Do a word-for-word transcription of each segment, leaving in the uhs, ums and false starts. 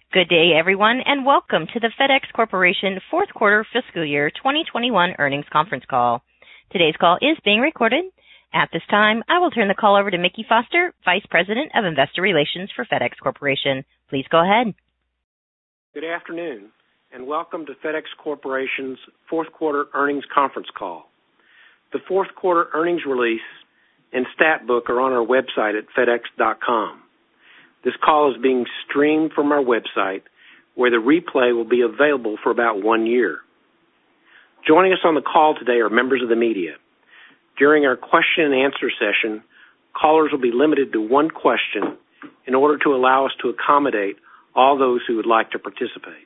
Good day, everyone, and welcome to the FedEx Corporation fourth quarter fiscal year twenty twenty-one earnings conference call. Today's call is being recorded. At this time, I will turn the call over to Mickey Foster, Vice President of Investor Relations for FedEx Corporation. Please go ahead. Good afternoon, and welcome to FedEx Corporation's fourth quarter earnings conference call. The fourth quarter earnings release and stat book are on our website at fedex dot com. This call is being streamed from our website, where the replay will be available for about one year. Joining us on the call today are members of the media. During our question and answer session, callers will be limited to one question in order to allow us to accommodate all those who would like to participate.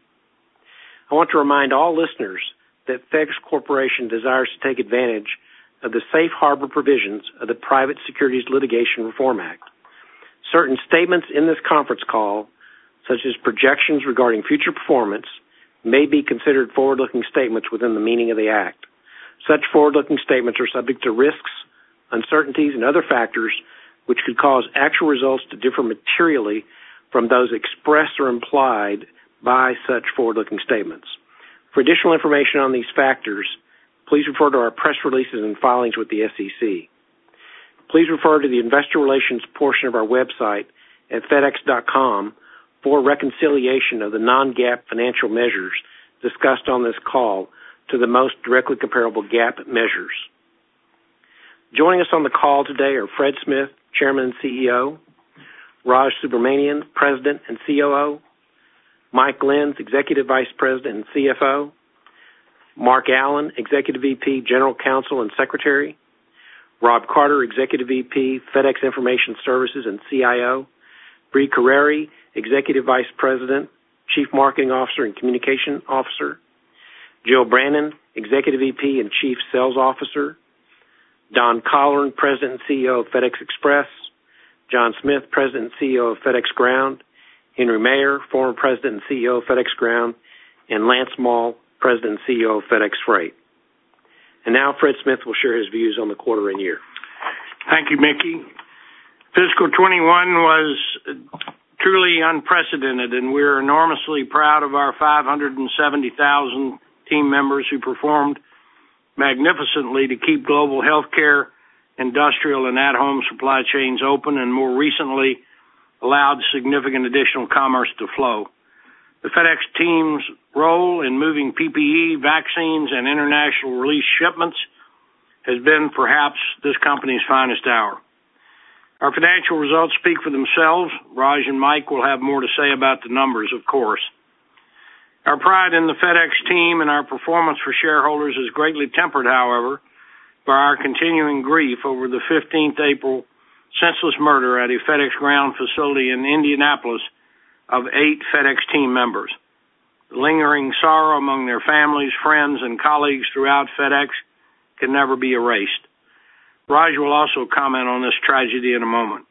I want to remind all listeners that FedEx Corporation desires to take advantage of the safe harbor provisions of the Private Securities Litigation Reform Act. Certain statements in this conference call, such as projections regarding future performance, may be considered forward-looking statements within the meaning of the Act. Such forward-looking statements are subject to risks, uncertainties, and other factors which could cause actual results to differ materially from those expressed or implied by such forward-looking statements. For additional information on these factors, please refer to our press releases and filings with the S E C. Please refer to the investor relations portion of our website at fedex dot com for reconciliation of the non-GAAP financial measures discussed on this call to the most directly comparable GAAP measures. Joining us on the call today are Fred Smith, Chairman and C E O, Raj Subramanian, President and C O O, Mike Lenz, Executive Vice President and C F O, Mark Allen, Executive V P, General Counsel and Secretary, Rob Carter, Executive V P, FedEx Information Services and C I O, Brie Carreri, Executive Vice President, Chief Marketing Officer and Communication Officer, Jill Brannon, Executive V P and Chief Sales Officer, Don Colleran, President and C E O of FedEx Express, John Smith, President and C E O of FedEx Ground, Henry Mayer, former President and C E O of FedEx Ground, and Lance Moll, President and C E O of FedEx Freight. And now Fred Smith will share his views on the quarter and year. Thank you, Mickey. Fiscal twenty-one was truly unprecedented, and we're enormously proud of our five hundred seventy thousand team members who performed magnificently to keep global healthcare, industrial, and at-home supply chains open, and more recently allowed significant additional commerce to flow. The FedEx team's role in moving P P E, vaccines, and international release shipments has been perhaps this company's finest hour. Our financial results speak for themselves. Raj and Mike will have more to say about the numbers, of course. Our pride in the FedEx team and our performance for shareholders is greatly tempered, however, by our continuing grief over the fifteenth of April senseless murder at a FedEx Ground facility in Indianapolis of eight FedEx team members. The lingering sorrow among their families, friends, and colleagues throughout FedEx can never be erased. Raj will also comment on this tragedy in a moment.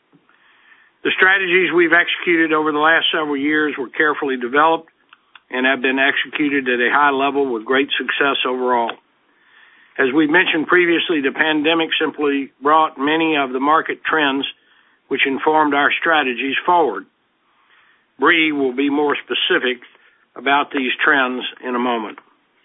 The strategies we've executed over the last several years were carefully developed and have been executed at a high level with great success overall. As we mentioned previously, the pandemic simply brought many of the market trends which informed our strategies forward. Brie will be more specific about these trends in a moment.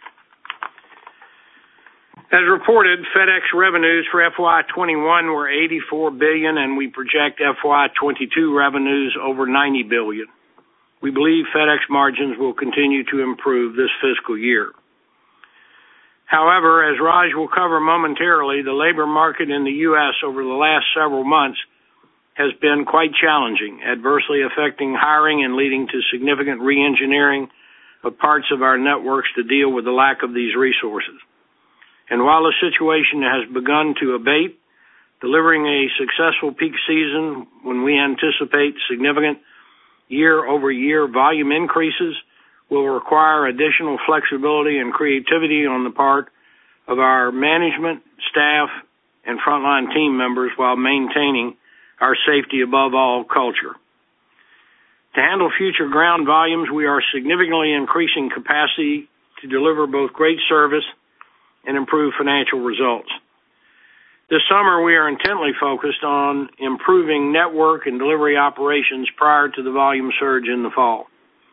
As reported, FedEx revenues for F Y twenty-one were eighty-four billion dollars, and we project F Y twenty-two revenues over ninety billion dollars. We believe FedEx margins will continue to improve this fiscal year. However, as Raj will cover momentarily, the labor market in the U S over the last several months has been quite challenging, adversely affecting hiring and leading to significant re-engineering of parts of our networks to deal with the lack of these resources. And while the situation has begun to abate, delivering a successful peak season when we anticipate significant year-over-year volume increases will require additional flexibility and creativity on the part of our management, staff, and frontline team members while maintaining our safety above all culture. To handle future ground volumes, we are significantly increasing capacity to deliver both great service and improve financial results. This summer, we are intently focused on improving network and delivery operations prior to the volume surge in the fall.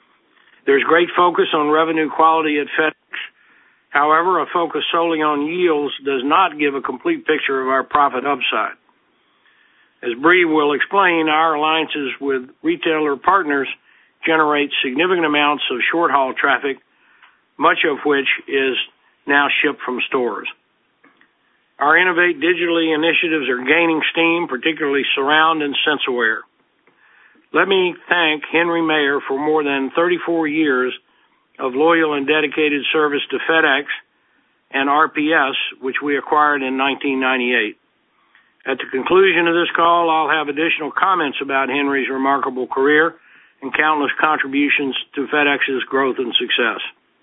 There's great focus on revenue quality at FedEx. However, a focus solely on yields does not give a complete picture of our profit upside. As Bree will explain, our alliances with retailer partners generate significant amounts of short-haul traffic, much of which is now shipped from stores. Our Innovate Digitally initiatives are gaining steam, particularly Surround and SenseAware. Let me thank Henry Mayer for more than thirty-four years of loyal and dedicated service to FedEx and R P S, which we acquired in nineteen ninety-eight. At the conclusion of this call, I'll have additional comments about Henry's remarkable career and countless contributions to FedEx's growth and success.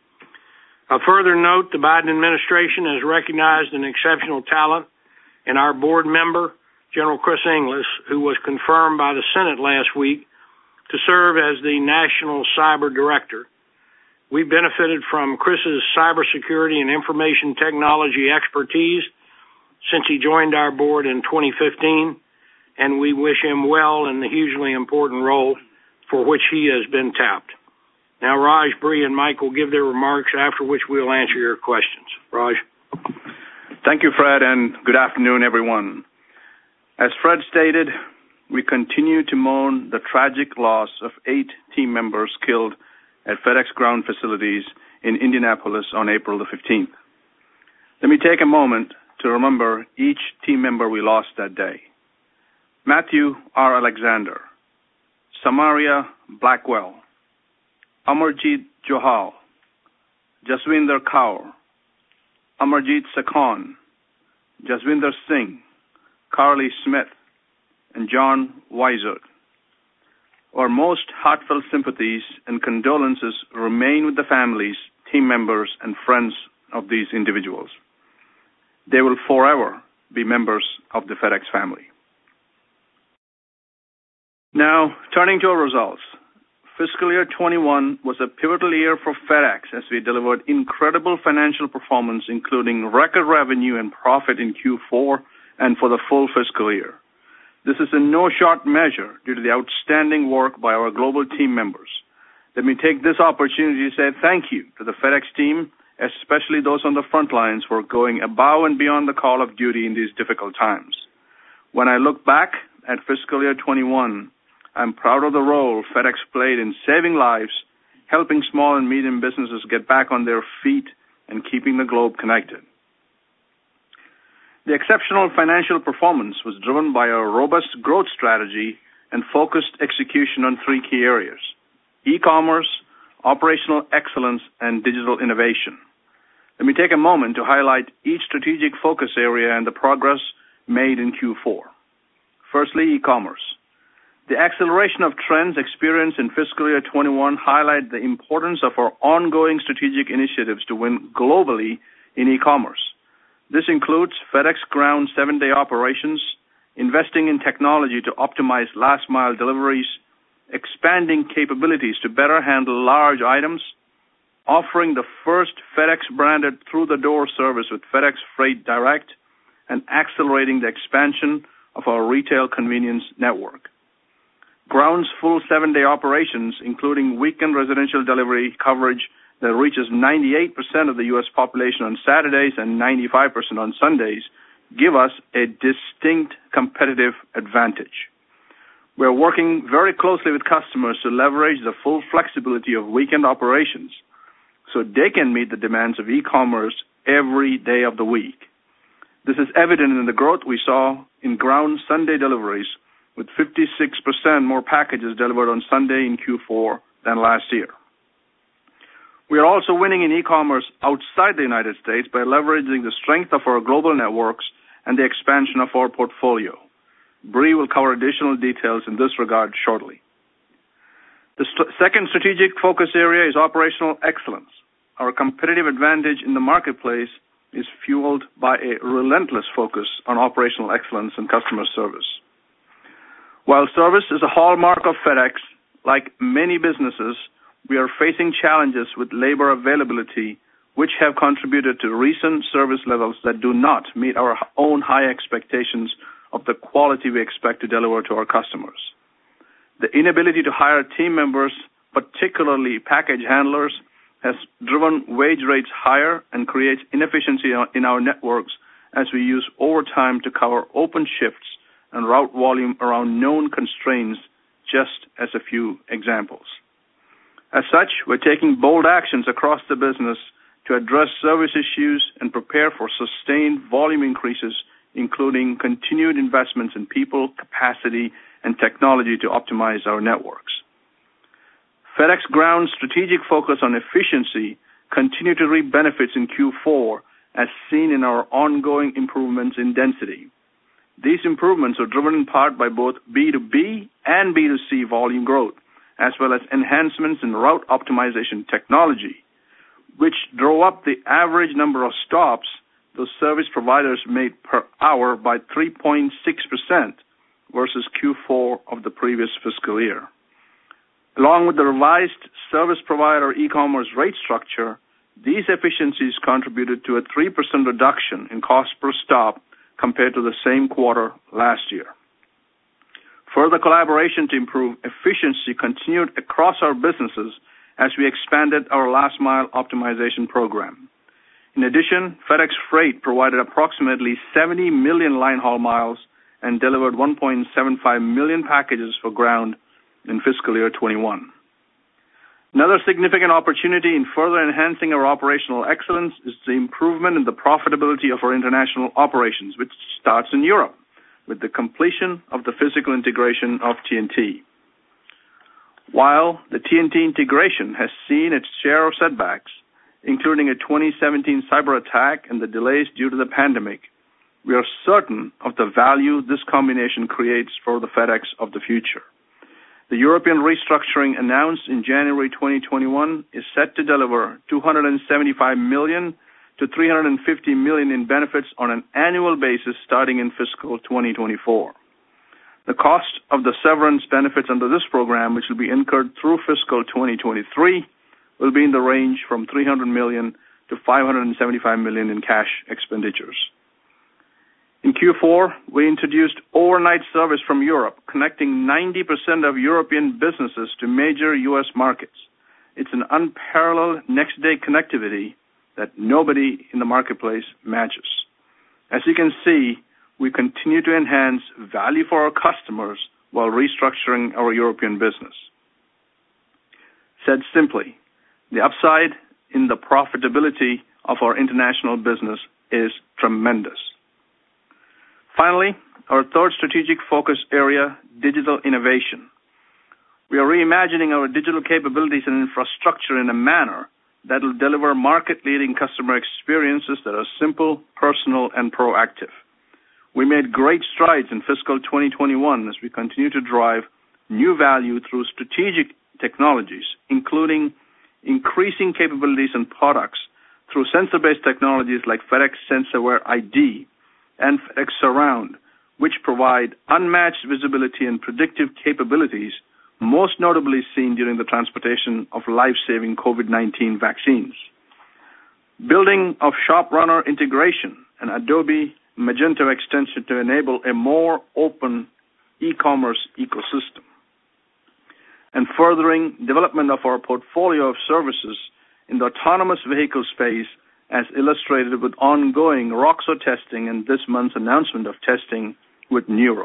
A further note, the Biden administration has recognized an exceptional talent in our board member, General Chris Inglis, who was confirmed by the Senate last week to serve as the National Cyber Director. We benefited from Chris's cybersecurity and information technology expertise since he joined our board in twenty fifteen, and we wish him well in the hugely important role for which he has been tapped. Now, Raj, Bree, and Mike will give their remarks, after which we'll answer your questions. Raj. Thank you, Fred, and good afternoon, everyone. As Fred stated, we continue to mourn the tragic loss of eight team members killed at FedEx ground facilities in Indianapolis on April the fifteenth. Let me take a moment to remember each team member we lost that day. Matthew R. Alexander, Samaria Blackwell, Amarjeet Johal, Jaswinder Kaur, Amarjeet Sakon, Jaswinder Singh, Carly Smith, and John Weisert. Our most heartfelt sympathies and condolences remain with the families, team members, and friends of these individuals. They will forever be members of the FedEx family. Now, turning to our results. Fiscal year twenty-one was a pivotal year for FedEx as we delivered incredible financial performance, including record revenue and profit in Q four and for the full fiscal year. This is in no short measure due to the outstanding work by our global team members. Let me take this opportunity to say thank you to the FedEx team, especially those on the front lines for going above and beyond the call of duty in these difficult times. When I look back at fiscal year twenty-one, I'm proud of the role FedEx played in saving lives, helping small and medium businesses get back on their feet, and keeping the globe connected. The exceptional financial performance was driven by our robust growth strategy and focused execution on three key areas: e-commerce, operational excellence, and digital innovation. Let me take a moment to highlight each strategic focus area and the progress made in Q four. Firstly, e-commerce. The acceleration of trends experienced in fiscal year twenty-one highlight the importance of our ongoing strategic initiatives to win globally in e-commerce. This includes FedEx Ground seven-day operations, investing in technology to optimize last-mile deliveries, expanding capabilities to better handle large items, offering the first FedEx-branded through-the-door service with FedEx Freight Direct, and accelerating the expansion of our retail convenience network. Ground's full seven-day operations, including weekend residential delivery coverage that reaches ninety-eight percent of the U S population on Saturdays and ninety-five percent on Sundays, give us a distinct competitive advantage. We're working very closely with customers to leverage the full flexibility of weekend operations so they can meet the demands of e-commerce every day of the week. This is evident in the growth we saw in Ground Sunday deliveries, with fifty-six percent more packages delivered on Sunday in Q four than last year. We are also winning in e-commerce outside the United States by leveraging the strength of our global networks and the expansion of our portfolio. Bree will cover additional details in this regard shortly. The st- second strategic focus area is operational excellence. Our competitive advantage in the marketplace is fueled by a relentless focus on operational excellence and customer service. While service is a hallmark of FedEx, like many businesses, we are facing challenges with labor availability, which have contributed to recent service levels that do not meet our own high expectations of the quality we expect to deliver to our customers. The inability to hire team members particularly package handlers, has driven wage rates higher and creates inefficiency in our networks as we use overtime to cover open shifts and route volume around known constraints, just as a few examples. As such, we're taking bold actions across the business to address service issues and prepare for sustained volume increases, including continued investments in people, capacity, and technology to optimize our networks. FedEx Ground's strategic focus on efficiency continued to reap benefits in Q four, as seen in our ongoing improvements in density. These improvements are driven in part by both B two B and B two C volume growth, as well as enhancements in route optimization technology, which drove up the average number of stops those service providers made per hour by three point six percent versus Q four of the previous fiscal year. Along with the revised service provider e-commerce rate structure, these efficiencies contributed to a three percent reduction in cost per stop compared to the same quarter last year. Further collaboration to improve efficiency continued across our businesses as we expanded our last mile optimization program. In addition, FedEx Freight provided approximately seventy million line haul miles and delivered one point seven five million packages for Ground in fiscal year twenty-one. Another significant opportunity in further enhancing our operational excellence is the improvement in the profitability of our international operations, which starts in Europe with the completion of the physical integration of T N T. While the T N T integration has seen its share of setbacks, including a twenty seventeen cyber attack and the delays due to the pandemic, we are certain of the value this combination creates for the FedEx of the future. The European restructuring announced in January twenty twenty-one is set to deliver two hundred seventy-five million to three hundred fifty million in benefits on an annual basis starting in fiscal twenty twenty-four. The cost of the severance benefits under this program, which will be incurred through fiscal twenty twenty-three, will be in the range from three hundred million to five hundred seventy-five million in cash expenditures. In Q four, we introduced overnight service from Europe, connecting ninety percent of European businesses to major U S markets. It's an unparalleled next-day connectivity that nobody in the marketplace matches. As you can see, we continue to enhance value for our customers while restructuring our European business. Said simply, the upside in the profitability of our international business is tremendous. Finally, our third strategic focus area, digital innovation. We are reimagining our digital capabilities and infrastructure in a manner that will deliver market-leading customer experiences that are simple, personal, and proactive. We made great strides in fiscal twenty twenty-one as we continue to drive new value through strategic technologies, including increasing capabilities and products through sensor-based technologies like FedEx SenseAware I D and FedEx Surround, which provide unmatched visibility and predictive capabilities, most notably seen during the transportation of life-saving COVID nineteen vaccines. Building of ShopRunner integration and Adobe Magento extension to enable a more open e-commerce ecosystem. And furthering development of our portfolio of services in the autonomous vehicle space, as illustrated with ongoing Roxo testing and this month's announcement of testing with Nuro.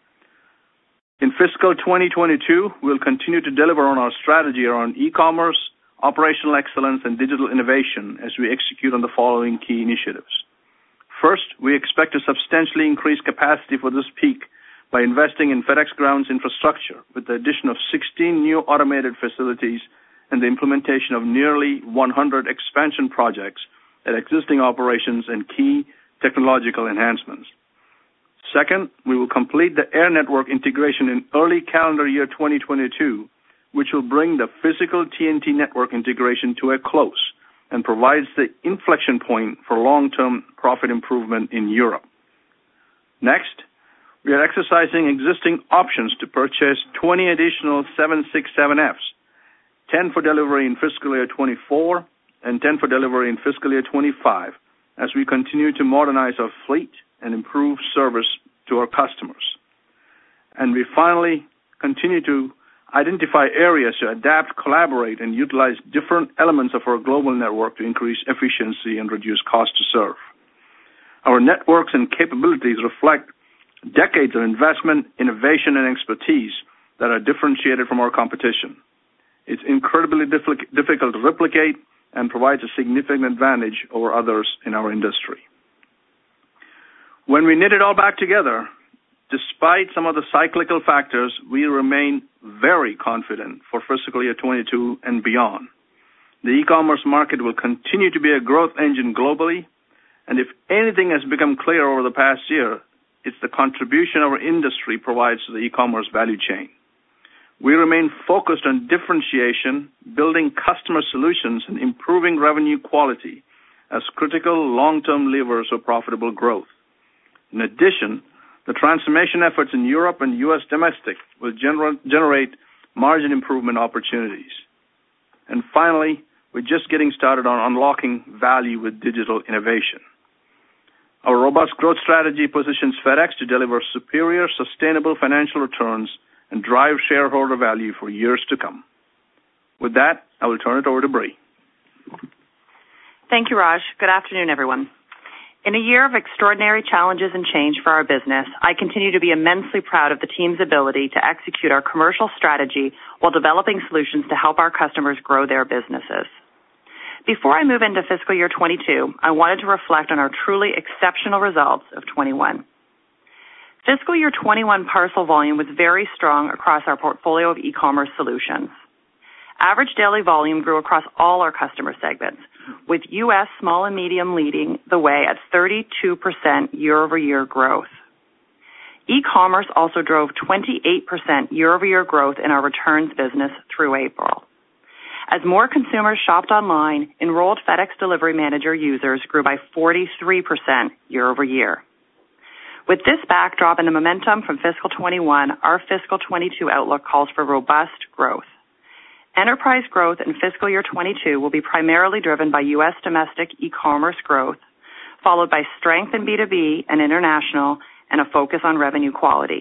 In fiscal twenty twenty-two, we'll continue to deliver on our strategy around e-commerce, operational excellence, and digital innovation as we execute on the following key initiatives. First, we expect to substantially increase capacity for this peak by investing in FedEx Ground's infrastructure with the addition of sixteen new automated facilities and the implementation of nearly one hundred expansion projects at existing operations and key technological enhancements. Second, we will complete the air network integration in early calendar year twenty twenty-two, which will bring the physical T N T network integration to a close and provides the inflection point for long-term profit improvement in Europe. Next, we are exercising existing options to purchase twenty additional seven sixty-seven Fs, ten for delivery in fiscal year twenty-four, and ten for delivery in fiscal year twenty-five, as we continue to modernize our fleet and improve service to our customers. And we finally continue to identify areas to adapt, collaborate, and utilize different elements of our global network to increase efficiency and reduce cost to serve. Our networks and capabilities reflect decades of investment, innovation, and expertise that are differentiated from our competition. It's incredibly difficult to replicate and provides a significant advantage over others in our industry. When we knit it all back together, despite some of the cyclical factors, we remain very confident for fiscal year twenty-two and beyond. The e-commerce market will continue to be a growth engine globally, and if anything has become clear over the past year, it's the contribution our industry provides to the e-commerce value chain. We remain focused on differentiation, building customer solutions, and improving revenue quality as critical long-term levers of profitable growth. In addition, the transformation efforts in Europe and U S domestic will gener- generate margin improvement opportunities. And finally, we're just getting started on unlocking value with digital innovation. Our robust growth strategy positions FedEx to deliver superior, sustainable financial returns and drive shareholder value for years to come. With that, I will turn it over to Brie. Thank you, Raj. Good afternoon, everyone. In a year of extraordinary challenges and change for our business, I continue to be immensely proud of the team's ability to execute our commercial strategy while developing solutions to help our customers grow their businesses. Before I move into fiscal year twenty-two, I wanted to reflect on our truly exceptional results of twenty-one. Fiscal year twenty-one parcel volume was very strong across our portfolio of e-commerce solutions. Average daily volume grew across all our customer segments, with U S small and medium leading the way at thirty-two percent year-over-year growth. E-commerce also drove twenty-eight percent year-over-year growth in our returns business through April. As more consumers shopped online, enrolled FedEx Delivery Manager users grew by forty-three percent year-over-year. With this backdrop and the momentum from fiscal twenty-one, our fiscal twenty-two outlook calls for robust growth. Enterprise growth in fiscal year twenty-two will be primarily driven by U S domestic e-commerce growth, followed by strength in B two B and international, and a focus on revenue quality.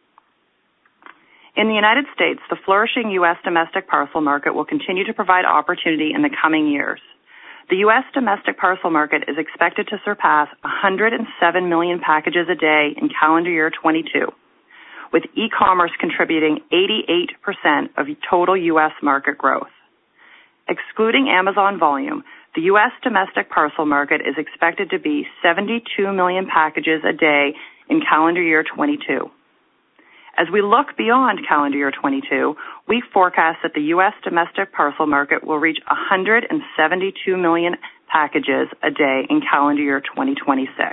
In the United States, the flourishing U S domestic parcel market will continue to provide opportunity in the coming years. The U S domestic parcel market is expected to surpass one hundred seven million packages a day in calendar year twenty-two, with e-commerce contributing eighty-eight percent of total U S market growth. Excluding Amazon volume, the U S domestic parcel market is expected to be seventy-two million packages a day in calendar year twenty-two. As we look beyond calendar year twenty-two, we forecast that the U S domestic parcel market will reach one hundred seventy-two million packages a day in calendar year twenty twenty-six.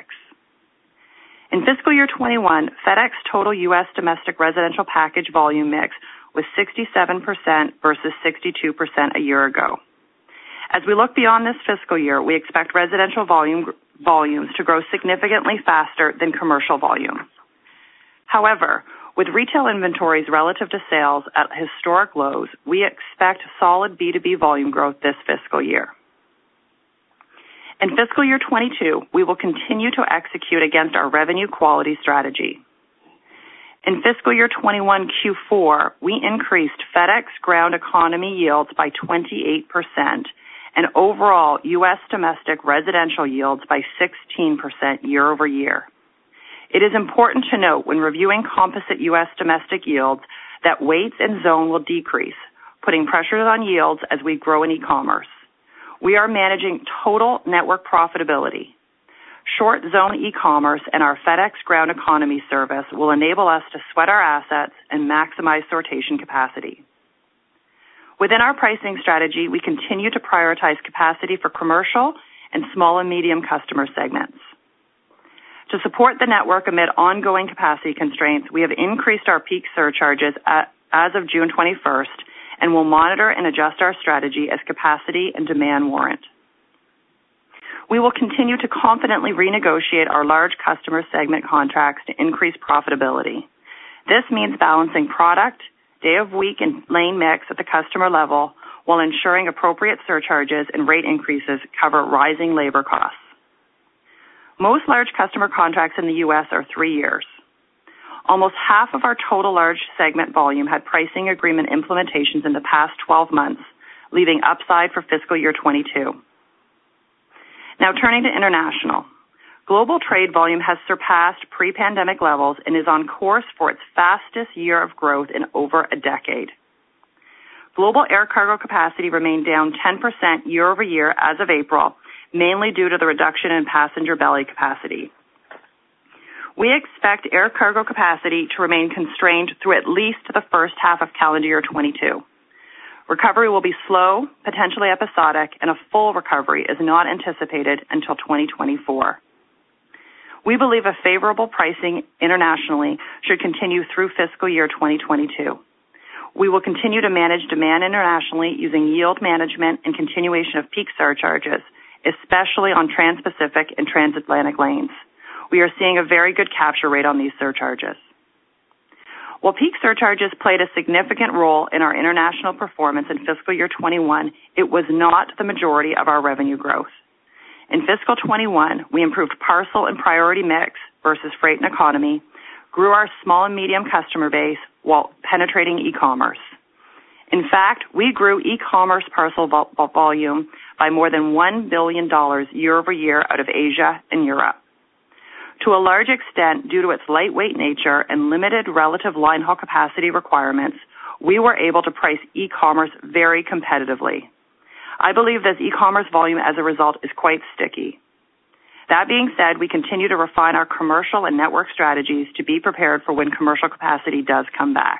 In fiscal year twenty-one, FedEx total U S domestic residential package volume mix was sixty-seven percent versus sixty-two percent a year ago. As we look beyond this fiscal year, we expect residential volume volumes to grow significantly faster than commercial volume. However, with retail inventories relative to sales at historic lows, we expect solid B two B volume growth this fiscal year. In fiscal year twenty-two, we will continue to execute against our revenue quality strategy. In fiscal year twenty-one Q four, we increased FedEx Ground Economy yields by twenty-eight percent and overall U S domestic residential yields by sixteen percent year over year. It is important to note when reviewing composite U S domestic yields that weights and zone will decrease, putting pressures on yields as we grow in e-commerce. We are managing total network profitability. Short zone e-commerce and our FedEx Ground Economy service will enable us to sweat our assets and maximize sortation capacity. Within our pricing strategy, we continue to prioritize capacity for commercial and small and medium customer segments. To support the network amid ongoing capacity constraints, we have increased our peak surcharges at, as of June twenty-first and will monitor and adjust our strategy as capacity and demand warrant. We will continue to confidently renegotiate our large customer segment contracts to increase profitability. This means balancing product, day of week, and lane mix at the customer level while ensuring appropriate surcharges and rate increases cover rising labor costs. Most large customer contracts in the U S are three years. Almost half of our total large segment volume had pricing agreement implementations in the past twelve months, leaving upside for fiscal year twenty-two. Now turning to international. Global trade volume has surpassed pre-pandemic levels and is on course for its fastest year of growth in over a decade. Global air cargo capacity remained down ten percent year over year as of April, mainly due to the reduction in passenger belly capacity. We expect air cargo capacity to remain constrained through at least the first half of calendar year twenty-two. Recovery will be slow, potentially episodic, and a full recovery is not anticipated until twenty twenty-four. We believe a favorable pricing internationally should continue through fiscal year twenty twenty-two. We will continue to manage demand internationally using yield management and continuation of peak surcharges, especially on trans-Pacific and transatlantic lanes. We are seeing a very good capture rate on these surcharges. While peak surcharges played a significant role in our international performance in fiscal year twenty-one, it was not the majority of our revenue growth. In fiscal twenty-one, we improved parcel and priority mix versus freight and economy, grew our small and medium customer base while penetrating e-commerce. In fact, we grew e-commerce parcel vol- volume by more than one billion dollars year over year out of Asia and Europe. To a large extent, due to its lightweight nature and limited relative line haul capacity requirements, we were able to price e-commerce very competitively. I believe this e-commerce volume as a result is quite sticky. That being said, we continue to refine our commercial and network strategies to be prepared for when commercial capacity does come back.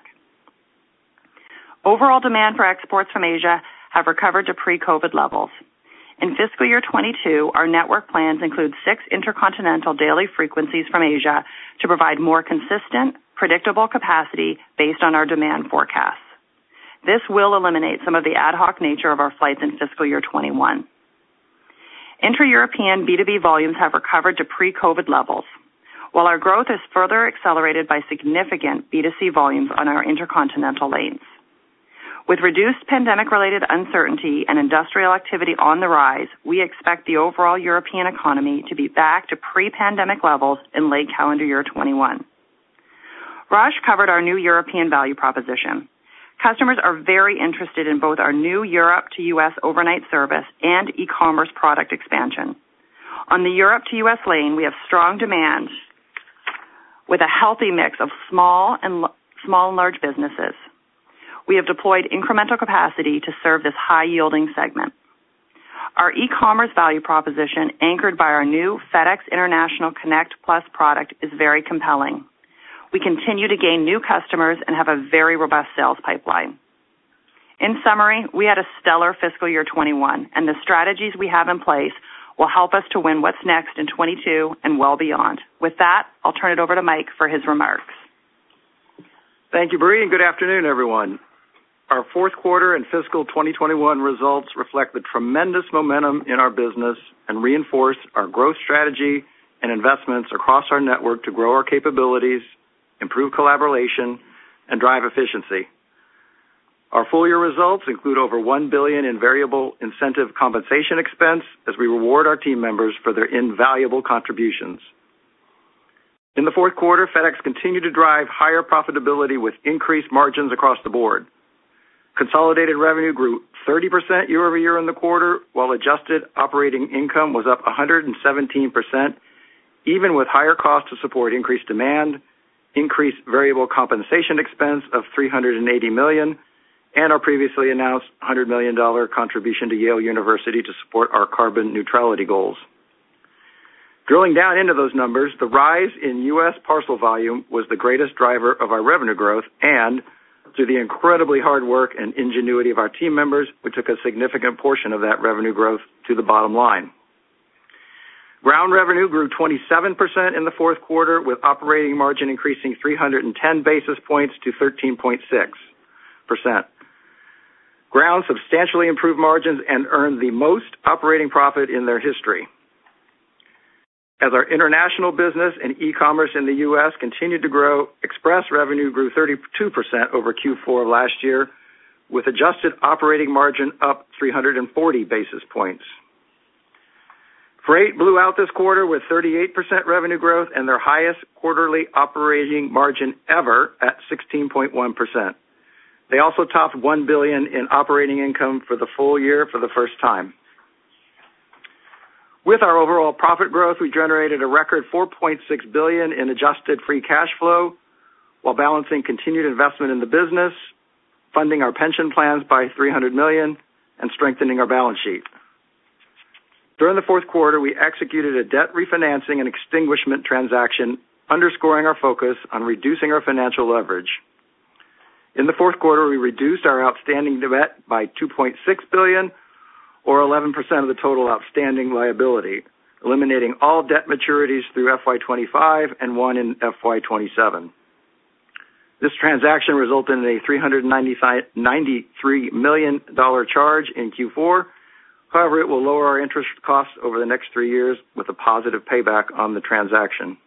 Overall demand for exports from Asia have recovered to pre-COVID levels. In fiscal year twenty-two, our network plans include six intercontinental daily frequencies from Asia to provide more consistent, predictable capacity based on our demand forecasts. This will eliminate some of the ad hoc nature of our flights in fiscal year twenty-one. Intra-European B two B volumes have recovered to pre-COVID levels, while our growth is further accelerated by significant B two C volumes on our intercontinental lanes. With reduced pandemic-related uncertainty and industrial activity on the rise, we expect the overall European economy to be back to pre-pandemic levels in late calendar year twenty-one. Raj covered our new European value proposition. Customers are very interested in both our new Europe to U S overnight service and e-commerce product expansion. On the Europe to U S lane, we have strong demand with a healthy mix of small and small and large businesses. We have deployed incremental capacity to serve this high-yielding segment. Our e-commerce value proposition, anchored by our new FedEx International Connect Plus product, is very compelling. We continue to gain new customers and have a very robust sales pipeline. In summary, we had a stellar fiscal year twenty-one, and the strategies we have in place will help us to win what's next in twenty-two and well beyond. With that, I'll turn it over to Mike for his remarks. Thank you, Bree, and good afternoon, everyone. Our fourth quarter and fiscal twenty twenty-one results reflect the tremendous momentum in our business and reinforce our growth strategy and investments across our network to grow our capabilities, improve collaboration, and drive efficiency. Our full-year results include over one billion dollars in variable incentive compensation expense as we reward our team members for their invaluable contributions. In the fourth quarter, FedEx continued to drive higher profitability with increased margins across the board. Consolidated revenue grew thirty percent year over year in the quarter, while adjusted operating income was up one hundred seventeen percent, even with higher costs to support increased demand, increased variable compensation expense of three hundred eighty million dollars, and our previously announced one hundred million dollars contribution to Yale University to support our carbon neutrality goals. Drilling down into those numbers, the rise in U S parcel volume was the greatest driver of our revenue growth, and through the incredibly hard work and ingenuity of our team members, we took a significant portion of that revenue growth to the bottom line. Ground revenue grew twenty-seven percent in the fourth quarter, with operating margin increasing three hundred ten basis points to thirteen point six percent. Ground substantially improved margins and earned the most operating profit in their history. As our international business and e-commerce in the U S continued to grow, Express revenue grew thirty-two percent over Q four of last year, with adjusted operating margin up three hundred forty basis points. Freight blew out this quarter with thirty-eight percent revenue growth and their highest quarterly operating margin ever at sixteen point one percent. They also topped one billion dollars in operating income for the full year for the first time. With our overall profit growth, we generated a record four point six billion dollars in adjusted free cash flow while balancing continued investment in the business, funding our pension plans by three hundred million dollars, and strengthening our balance sheet. During the fourth quarter, we executed a debt refinancing and extinguishment transaction, underscoring our focus on reducing our financial leverage. In the fourth quarter, we reduced our outstanding debt by two point six billion dollars, or eleven percent of the total outstanding liability, eliminating all debt maturities through F Y twenty-five and one in F Y twenty-seven. This transaction resulted in a three hundred ninety-three million dollars charge in Q four. However, it will lower our interest costs over the next three years with a positive payback on the transaction.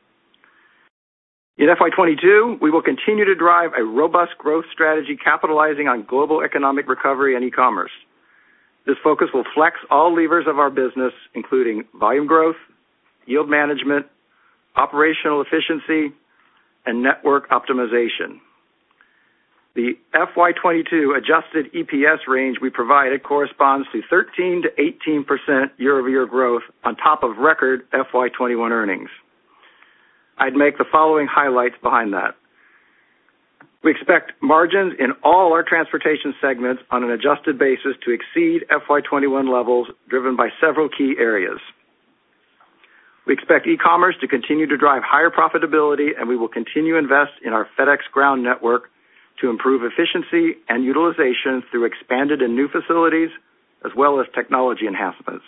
In F Y twenty-two, we will continue to drive a robust growth strategy capitalizing on global economic recovery and e-commerce. This focus will flex all levers of our business, including volume growth, yield management, operational efficiency, and network optimization. The F Y twenty-two adjusted E P S range we provided corresponds to thirteen to eighteen percent year-over-year growth on top of record F Y twenty-one earnings. I'd make the following highlights behind that. We expect margins in all our transportation segments on an adjusted basis to exceed F Y twenty-one levels, driven by several key areas. We expect e-commerce to continue to drive higher profitability, and we will continue to invest in our FedEx Ground network to improve efficiency and utilization through expanded and new facilities, as well as technology enhancements.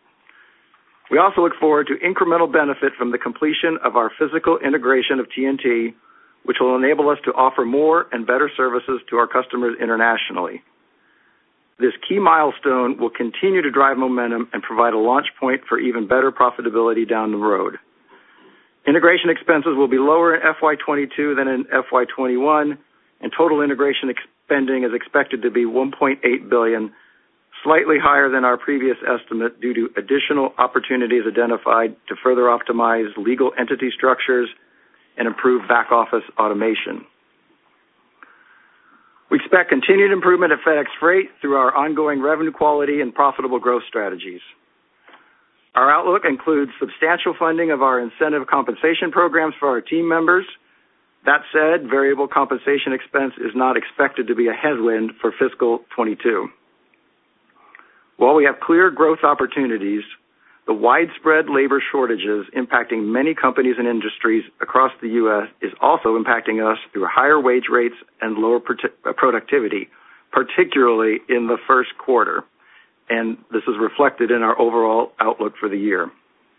We also look forward to incremental benefit from the completion of our physical integration of T N T, which will enable us to offer more and better services to our customers internationally. This key milestone will continue to drive momentum and provide a launch point for even better profitability down the road. Integration expenses will be lower in F Y twenty-two than in F Y twenty-one, and total integration spending is expected to be one point eight billion dollars, slightly higher than our previous estimate due to additional opportunities identified to further optimize legal entity structures and improve back-office automation. We expect continued improvement at FedEx Freight through our ongoing revenue quality and profitable growth strategies. Our outlook includes substantial funding of our incentive compensation programs for our team members. That said, variable compensation expense is not expected to be a headwind for fiscal twenty-two. While we have clear growth opportunities, the widespread labor shortages impacting many companies and industries across the U S is also impacting us through higher wage rates and lower productivity, particularly in the first quarter. And this is reflected in our overall outlook for the year.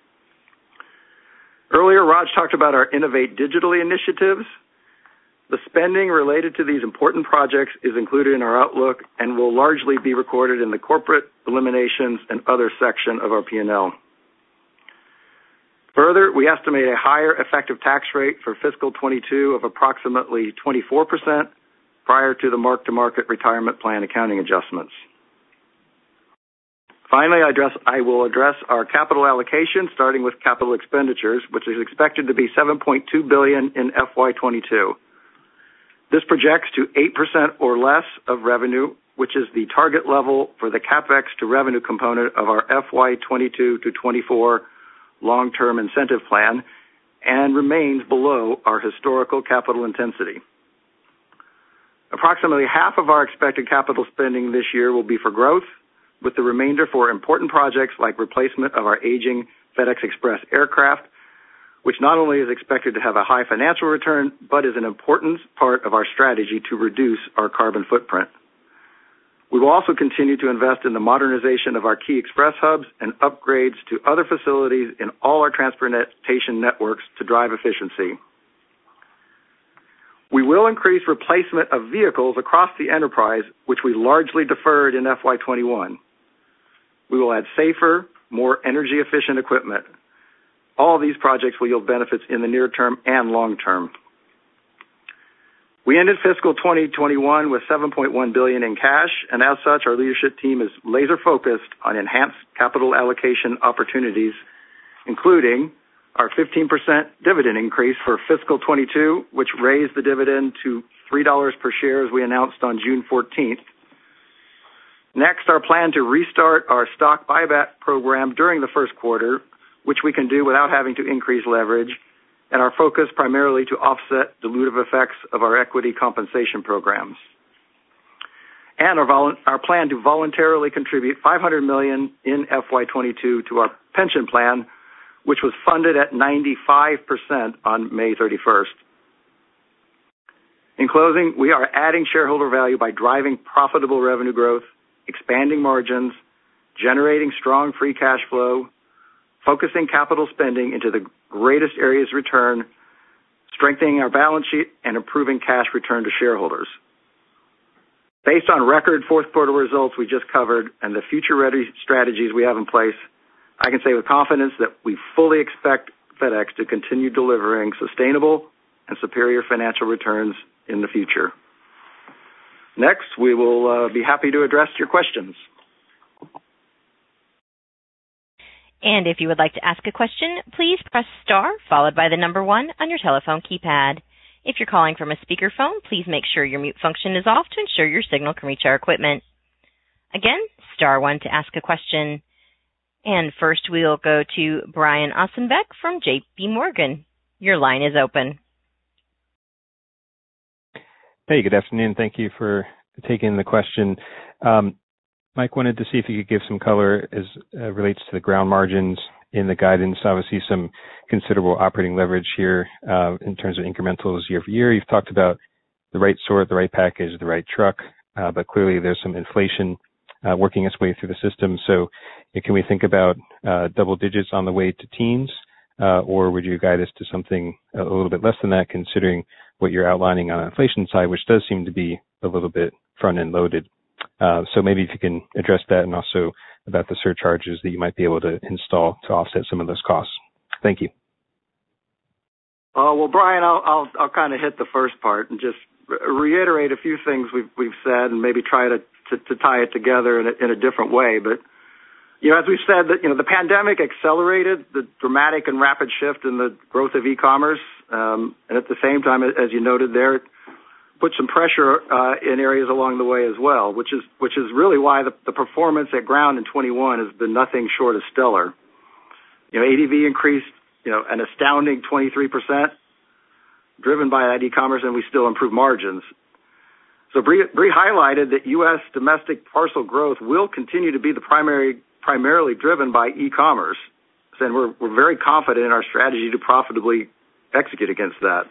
Earlier, Raj talked about our Innovate Digitally initiatives. The spending related to these important projects is included in our outlook and will largely be recorded in the corporate, eliminations, and other section of our P and L. Further, we estimate a higher effective tax rate for fiscal twenty-two of approximately twenty-four percent prior to the mark-to-market retirement plan accounting adjustments. Finally, I, address, I will address our capital allocation, starting with capital expenditures, which is expected to be seven point two billion dollars in F Y twenty-two. This projects to eight percent or less of revenue, which is the target level for the CapEx to revenue component of our F Y twenty-two to twenty-four long-term incentive plan, and remains below our historical capital intensity. Approximately half of our expected capital spending this year will be for growth, with the remainder for important projects like replacement of our aging FedEx Express aircraft, which not only is expected to have a high financial return, but is an important part of our strategy to reduce our carbon footprint. We will also continue to invest in the modernization of our key express hubs and upgrades to other facilities in all our transportation networks to drive efficiency. We will increase replacement of vehicles across the enterprise, which we largely deferred in F Y twenty-one. We will add safer, more energy-efficient equipment. All these projects will yield benefits in the near term and long term. We ended fiscal twenty twenty-one with seven point one billion dollars in cash, and as such, our leadership team is laser-focused on enhanced capital allocation opportunities, including our fifteen percent dividend increase for fiscal twenty-two, which raised the dividend to three dollars per share as we announced on June fourteenth. Next, our plan to restart our stock buyback program during the first quarter, which we can do without having to increase leverage, and our focus primarily to offset dilutive effects of our equity compensation programs. And our, vol- our plan to voluntarily contribute five hundred million dollars in F Y twenty-two to our pension plan, which was funded at ninety-five percent on May thirty-first. In closing, we are adding shareholder value by driving profitable revenue growth, expanding margins, generating strong free cash flow, focusing capital spending into the greatest areas of return, strengthening our balance sheet, and improving cash return to shareholders. Based on record fourth quarter results we just covered and the future-ready strategies we have in place, I can say with confidence that we fully expect FedEx to continue delivering sustainable and superior financial returns in the future. Next, we will uh, be happy to address your questions. And if you would like to ask a question, please press star followed by the number one on your telephone keypad. If you're calling from a speakerphone, please make sure your mute function is off to ensure your signal can reach our equipment. Again, star one to ask a question. And first we'll go to Brian Ossenbeck from J P Morgan. Your line is open. Hey, good afternoon. Thank you for taking the question. Um, Mike, wanted to see if you could give some color as uh, relates to the ground margins in the guidance. Obviously, some considerable operating leverage here uh, in terms of incrementals year over year. You've talked about the right sort, the right package, the right truck, uh, but clearly there's some inflation uh, working its way through the system. So can we think about uh, double digits on the way to teens, uh, or would you guide us to something a little bit less than that, considering what you're outlining on the inflation side, which does seem to be a little bit front-end loaded? Uh, so maybe if you can address that, and also about the surcharges that you might be able to install to offset some of those costs. Thank you. Uh, well, Brian, I'll, I'll, I'll kind of hit the first part and just reiterate a few things we've, we've said, and maybe try to, to, to tie it together in a, in a different way. But, you know, as we've said, that, you know, the pandemic accelerated the dramatic and rapid shift in the growth of e-commerce. Um, and at the same time, as you noted there, it put some pressure uh, in areas along the way as well, which is which is really why the, the performance at Ground in twenty-one has been nothing short of stellar. You know, A D V increased, you know, an astounding twenty-three percent, driven by that e-commerce, and we still improved margins. So Brie, Brie highlighted that U S domestic parcel growth will continue to be the primary, primarily driven by e-commerce, and we're we're very confident in our strategy to profitably execute against that.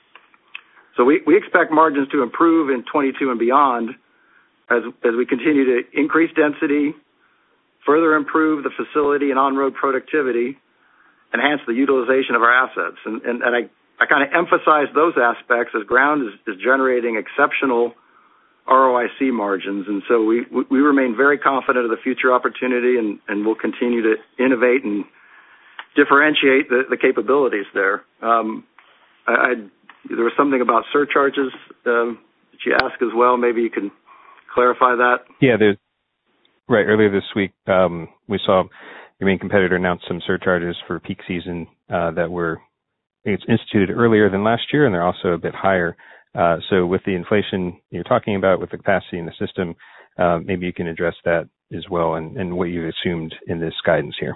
So we, we expect margins to improve in twenty-two and beyond as as we continue to increase density, further improve the facility and on-road productivity, enhance the utilization of our assets. And, and, and I, I kind of emphasize those aspects as Ground is, is generating exceptional R O I C margins. And so we, we remain very confident of the future opportunity, and, and we'll continue to innovate and differentiate the, the capabilities there. Um, I, I There was something about surcharges um, that you asked as well. Maybe you can clarify that. Yeah, there's, right. Earlier this week, um, we saw your main competitor announce some surcharges for peak season uh, that were it's instituted earlier than last year, and they're also a bit higher. Uh, so with the inflation you're talking about, with the capacity in the system, uh, maybe you can address that as well, and, and what you've assumed in this guidance here.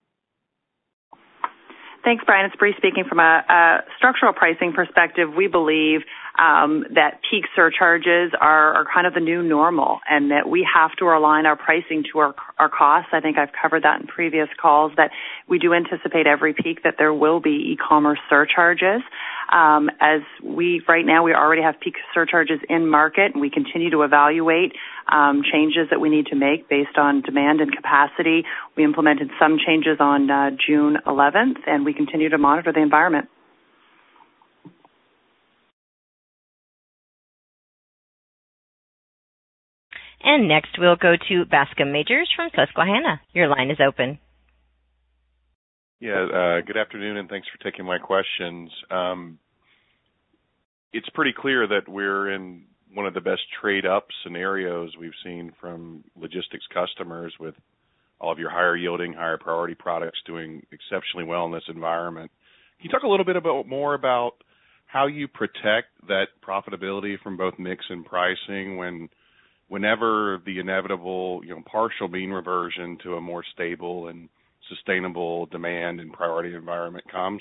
Thanks, Brian. It's Brie speaking. From a, a structural pricing perspective, we believe um, that peak surcharges are, are kind of the new normal, and that we have to align our pricing to our, our costs. I think I've covered that in previous calls, that we do anticipate every peak that there will be e-commerce surcharges. Um, as we, right now, we already have peak surcharges in market, and we continue to evaluate um, changes that we need to make based on demand and capacity. We implemented some changes on uh, June eleventh, and we continue to monitor the environment. And next we'll go to Bascome Majors from Susquehanna. Your line is open. Yeah, uh, good afternoon, and thanks for taking my questions. Um, it's pretty clear that we're in one of the best trade-up scenarios we've seen from logistics customers, with all of your higher yielding, higher priority products doing exceptionally well in this environment. Can you talk a little bit about more about how you protect that profitability from both mix and pricing when whenever the inevitable, you know, partial mean reversion to a more stable and sustainable demand and priority environment comes?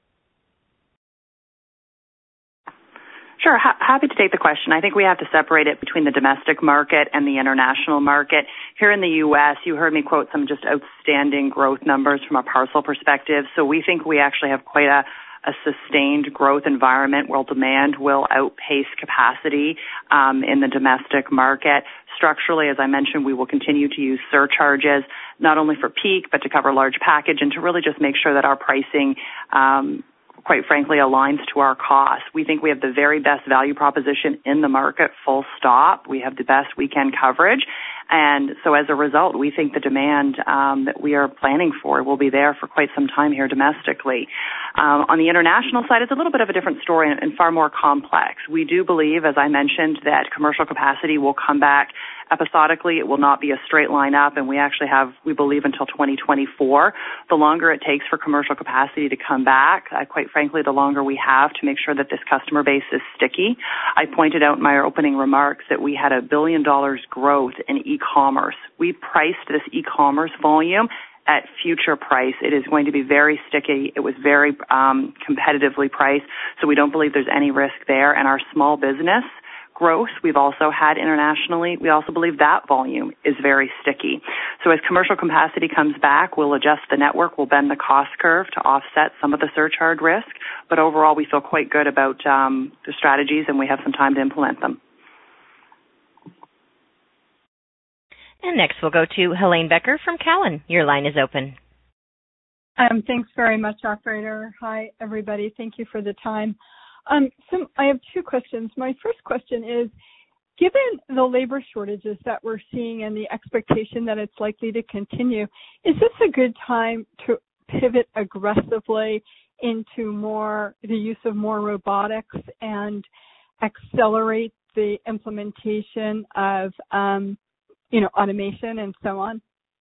Sure. Ha- happy to take the question. I think we have to separate it between the domestic market and the international market. Here in the U S, you heard me quote some just outstanding growth numbers from a parcel perspective. So we think we actually have quite a, a sustained growth environment where demand will outpace capacity um, in the domestic market. Structurally, as I mentioned, we will continue to use surcharges, not only for peak, but to cover large package and to really just make sure that our pricing um, quite frankly, aligns to our costs. We think we have the very best value proposition in the market, full stop. We have the best weekend coverage. And so as a result, we think the demand um, that we are planning for will be there for quite some time here domestically. Um, on the international side, it's a little bit of a different story and, and far more complex. We do believe, as I mentioned, that commercial capacity will come back episodically. It will not be a straight line up, and we actually have, we believe, until twenty twenty-four. The longer it takes for commercial capacity to come back, uh, quite frankly, the longer we have to make sure that this customer base is sticky. I pointed out in my opening remarks that we had a billion dollars growth in e-commerce. We priced this e-commerce volume at future price. It is going to be very sticky. It was very um, competitively priced, so we don't believe there's any risk there. And our small business growth we've also had internationally, we also believe that volume is very sticky. So as commercial capacity comes back, we'll adjust the network, we'll bend the cost curve to offset some of the surcharge risk. But overall, we feel quite good about um, the strategies, and we have some time to implement them. And next we'll go to Helane Becker from Cowen. Your line is open. Um, thanks very much, operator. Hi, everybody. Thank you for the time. Um, so I have two questions. My first question is, given the labor shortages that we're seeing and the expectation that it's likely to continue, is this a good time to pivot aggressively into more the use of more robotics and accelerate the implementation of, um, you know, automation and so on?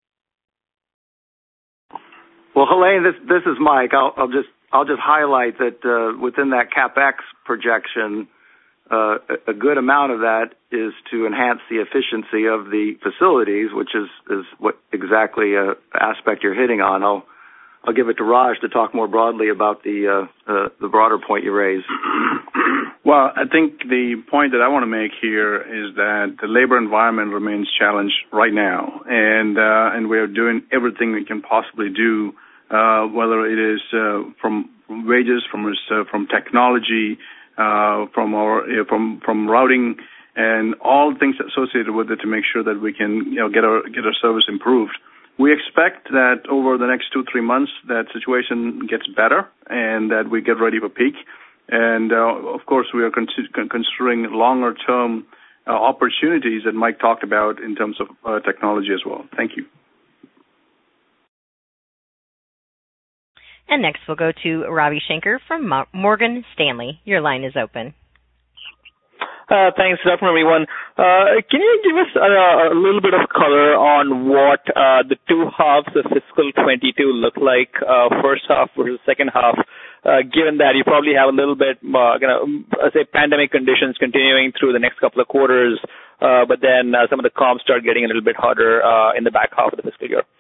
Well, Helane, this this is Mike. I'll, I'll just I'll just highlight that uh, within that CapEx projection, uh, a, a good amount of that is to enhance the efficiency of the facilities, which is, is what exactly uh, aspect you're hitting on. I'll I'll give it to Raj to talk more broadly about the uh, uh, the broader point you raised. Well, I think the point that I want to make here is that the labor environment remains challenged right now, and uh, and we are doing everything we can possibly do, uh, whether it is uh, from wages, from uh, from technology, uh, from our uh, from from routing, and all things associated with it to make sure that we can, you know, get our get our service improved. We expect that over the next two, three months, that situation gets better and that we get ready for peak. And, uh, of course, we are con- considering longer-term uh, opportunities that Mike talked about in terms of uh, technology as well. Thank you. And next we'll go to Ravi Shankar from Mo- Morgan Stanley. Your line is open. Uh, thanks, good afternoon, everyone. Uh, can you give us uh, a little bit of color on what uh, the two halves of fiscal twenty-two look like, uh, first half versus second half, uh, given that you probably have a little bit, uh, you know, say, pandemic conditions continuing through the next couple of quarters, uh, but then uh, some of the comps start getting a little bit harder uh, in the back half of the fiscal year?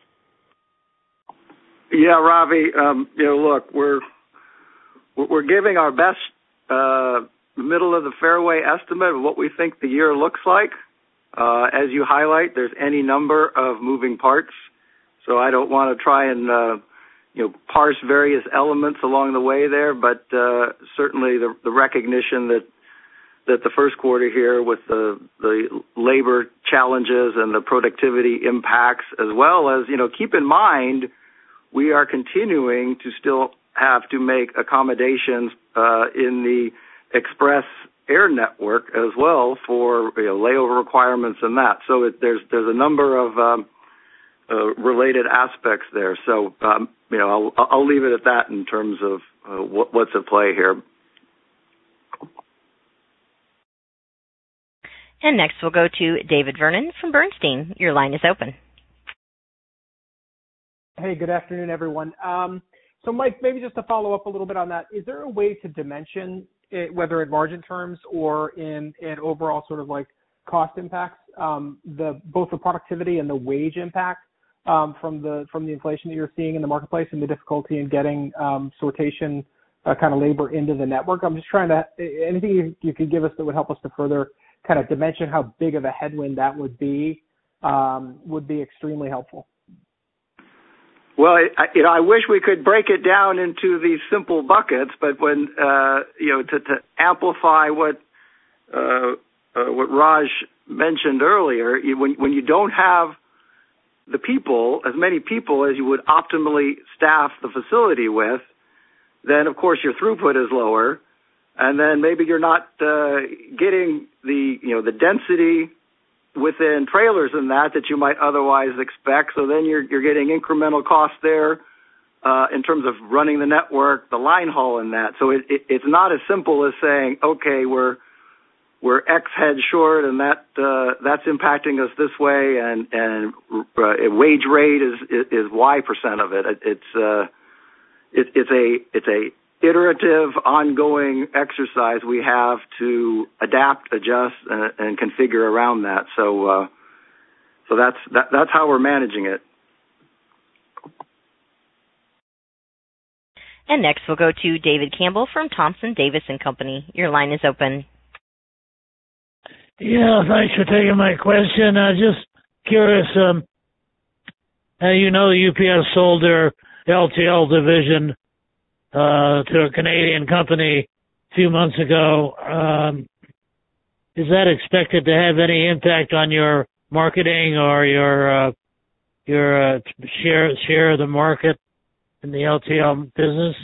Yeah, Ravi, um, you know, look, we're we're giving our best uh middle of the fairway estimate of what we think the year looks like. Uh, as you highlight, there's any number of moving parts, so I don't want to try and uh, you know parse various elements along the way there, but uh, certainly the, the recognition that that the first quarter here with the the labor challenges and the productivity impacts, as well as, you know, keep in mind we are continuing to still have to make accommodations uh, in the Express Air network as well for, you know, layover requirements and that. So it, there's there's a number of um, uh, related aspects there. So um, you know, I'll, I'll leave it at that in terms of uh, what, what's at play here. And next we'll go to David Vernon from Bernstein. Your line is open. Hey, good afternoon, everyone. Um, so, Mike, maybe just to follow up a little bit on that, is there a way to dimension it, whether in margin terms or in, in overall sort of like cost impacts, um, the both the productivity and the wage impact um, from the from the inflation that you're seeing in the marketplace and the difficulty in getting um, sortation uh, kind of labor into the network? I'm just trying to anything you, you could give us that would help us to further kind of dimension how big of a headwind that would be um, would be extremely helpful. Well, I, you know, I wish we could break it down into these simple buckets, but when uh, you know, to, to amplify what uh, uh, what Raj mentioned earlier, you, when when you don't have the people, as many people as you would optimally staff the facility with, then of course your throughput is lower, and then maybe you're not uh, getting the you know the density within trailers and that that you might otherwise expect. So then you're you're getting incremental costs there uh, in terms of running the network, the line haul, and that. So it, it, it's not as simple as saying, okay, we're we're X head short, and that uh, that's impacting us this way, and and uh, wage rate is, is is Y percent of it. It's uh, it, it's a it's a iterative, ongoing exercise we have to adapt, adjust, and, and configure around that. So, uh, so that's that, that's how we're managing it. And next, we'll go to David Campbell from Thompson Davis and Company. Your line is open. Yeah, thanks for taking my question. I was just curious. Um, uh, you know, U P S sold their L T L division Uh, to a Canadian company a few months ago. Um, is that expected to have any impact on your marketing or your uh, your uh, share share of the market in the L T L business?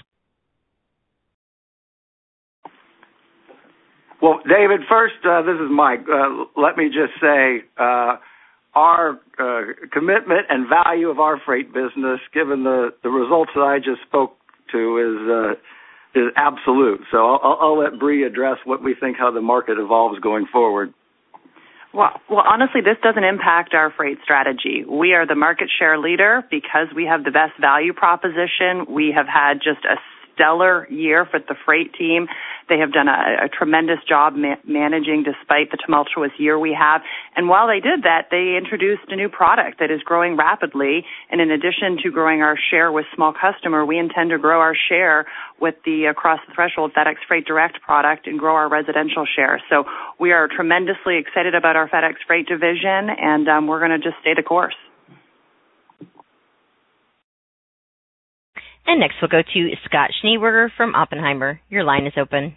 Well, David, first, uh, this is Mike. Uh, let me just say uh, our uh, commitment and value of our freight business, given the, the results that I just spoke to, is uh, is absolute. So I'll, I'll let Bree address what we think how the market evolves going forward. Well, well, honestly, this doesn't impact our freight strategy. We are the market share leader because we have the best value proposition. We have had just a stellar year for the freight team. They have done a, a tremendous job ma- managing despite the tumultuous year we have. And while they did that, they introduced a new product that is growing rapidly. And in addition to growing our share with small customer, we intend to grow our share with the across the threshold FedEx Freight Direct product and grow our residential share. So we are tremendously excited about our FedEx Freight division, and um, we're going to just stay the course. And next we'll go to Scott Schneeberger from Oppenheimer. Your line is open.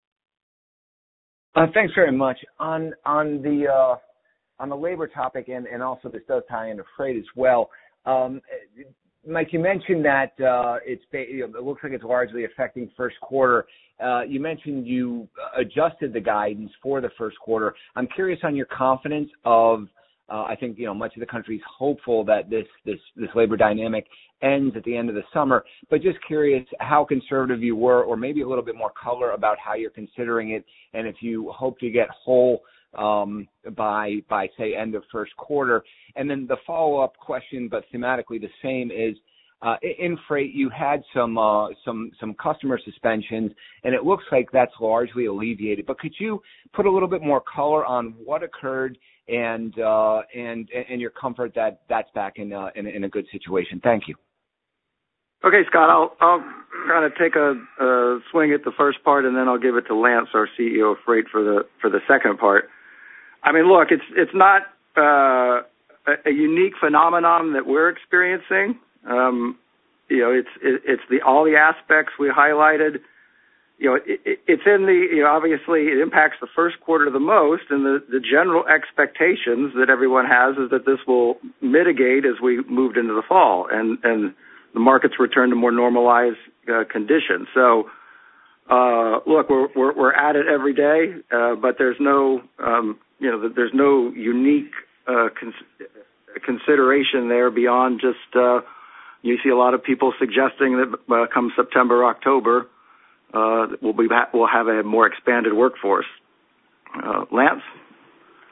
Uh, thanks very much. On on the uh, on the labor topic, and, and also this does tie into freight as well. Um, Mike, you mentioned that uh, it's you know, it looks like it's largely affecting first quarter. Uh, you mentioned you adjusted the guidance for the first quarter. I'm curious on your confidence of. Uh, I think, you know, much of the country is hopeful that this, this, this labor dynamic ends at the end of the summer, but just curious how conservative you were, or maybe a little bit more color about how you're considering it, and if you hope to get whole um, by, by, say, end of first quarter. And then the follow-up question, but thematically the same, is uh, in freight, you had some, uh, some, some customer suspensions, and it looks like that's largely alleviated. But could you put a little bit more color on what occurred and uh, and and your comfort that that's back in, uh, in in a good situation? Thank you. Okay, Scott, I'll I'll kind of take a, a swing at the first part, and then I'll give it to Lance, our C E O of Freight, for the for the second part. I mean, look, it's it's not uh, a, a unique phenomenon that we're experiencing. Um, you know, it's it, it's the all the aspects we highlighted. You know, it, it, it's in the, you know, obviously it impacts the first quarter the most, and the, the general expectations that everyone has is that this will mitigate as we moved into the fall and, and the markets return to more normalized uh, conditions. So, uh, look, we're, we're, we're at it every day, uh, but there's no, um, you know, there's no unique uh, cons- consideration there beyond just, uh, you see a lot of people suggesting that uh, come September, October, Uh, we'll be back, we'll have a more expanded workforce. Uh, Lance?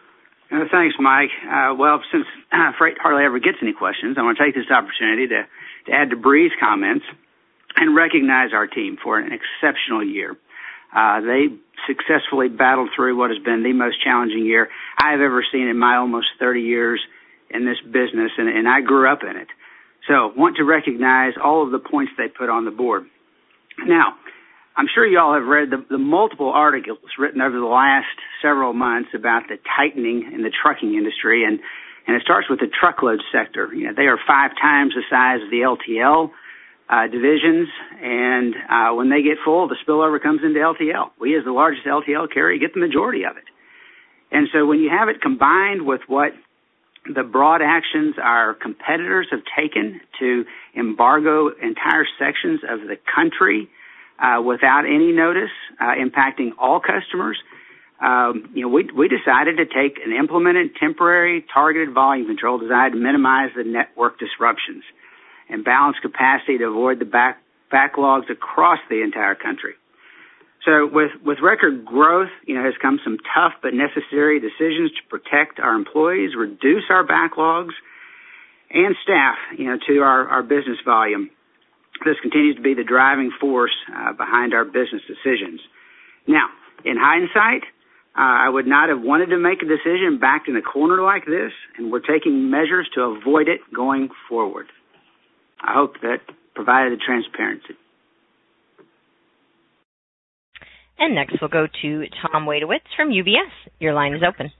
Uh, thanks, Mike. Uh, well, since uh, Freight hardly ever gets any questions, I want to take this opportunity to, to add to Bree's comments and recognize our team for an exceptional year. Uh, they successfully battled through what has been the most challenging year I have ever seen in my almost thirty years in this business, and, and I grew up in it. So want to recognize all of the points they put on the board. Now, I'm sure you all have read the, the multiple articles written over the last several months about the tightening in the trucking industry, and, and it starts with the truckload sector. You know, they are five times the size of the L T L uh, divisions, and uh, when they get full, the spillover comes into L T L. We, as the largest L T L carrier, get the majority of it. And so when you have it combined with what the broad actions our competitors have taken to embargo entire sections of the country uh, without any notice, uh, impacting all customers, um, you know, we, we decided to take an implemented temporary targeted volume control designed to minimize the network disruptions and balance capacity to avoid the back, backlogs across the entire country. So with, with record growth, you know, has come some tough but necessary decisions to protect our employees, reduce our backlogs, and staff, you know, to our, our business volume. This continues to be the driving force uh, behind our business decisions. Now, in hindsight, uh, I would not have wanted to make a decision backed in a corner like this, and we're taking measures to avoid it going forward. I hope that provided the transparency. And next we'll go to Tom Wadewitz from U B S. Your line is open.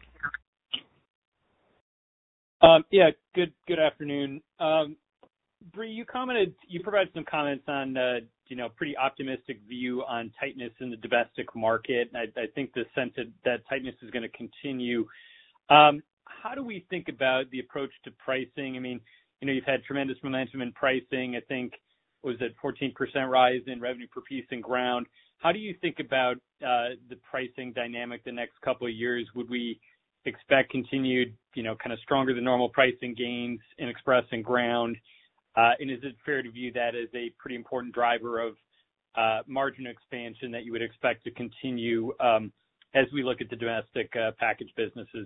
Um, yeah, good good afternoon. Um, Bree, you commented, you provided some comments on, uh, you know, pretty optimistic view on tightness in the domestic market. I, I think the sense that, that tightness is going to continue. Um, how do we think about the approach to pricing? I mean, you know, you've had tremendous momentum in pricing. I think, was it fourteen percent rise in revenue per piece in ground? How do you think about uh, the pricing dynamic the next couple of years? Would we expect continued, you know, kind of stronger than normal pricing gains in express and ground? Uh, and is it fair to view that as a pretty important driver of uh, margin expansion that you would expect to continue um, as we look at the domestic uh, package businesses?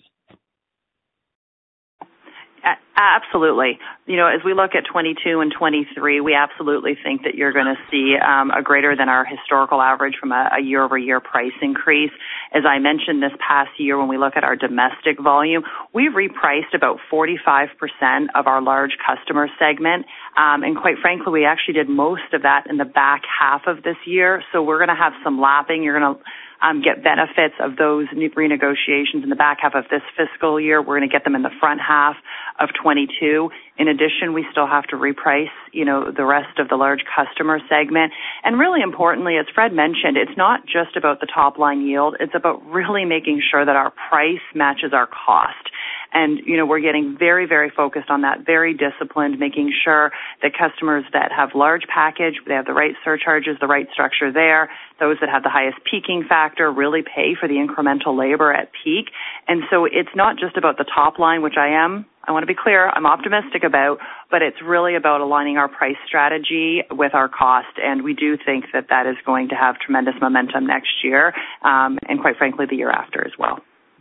Absolutely. You know, as we look at twenty-two and twenty-three, we absolutely think that you're going to see um, a greater than our historical average from a, a year-over-year price increase. As I mentioned this past year, when we look at our domestic volume, we repriced about forty-five percent of our large customer segment. Um, and quite frankly, we actually did most of that in the back half of this year. So we're going to have some lapping. You're going to Um, get benefits of those new renegotiations in the back half of this fiscal year. We're going to get them in the front half of twenty-two. In addition, we still have to reprice, you know, the rest of the large customer segment. And really importantly, as Fred mentioned, it's not just about the top line yield. It's about really making sure that our price matches our cost. And, you know, we're getting very, very focused on that, very disciplined, making sure that customers that have large package, they have the right surcharges, the right structure there. Those that have the highest peaking factor really pay for the incremental labor at peak. And so it's not just about the top line, which I am, I want to be clear, I'm optimistic about, but it's really about aligning our price strategy with our cost. And we do think that that is going to have tremendous momentum next year, um, and quite frankly, the year after as well.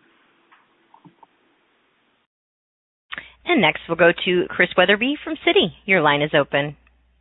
And next we'll go to Chris Wetherbee from Citi. Your line is open.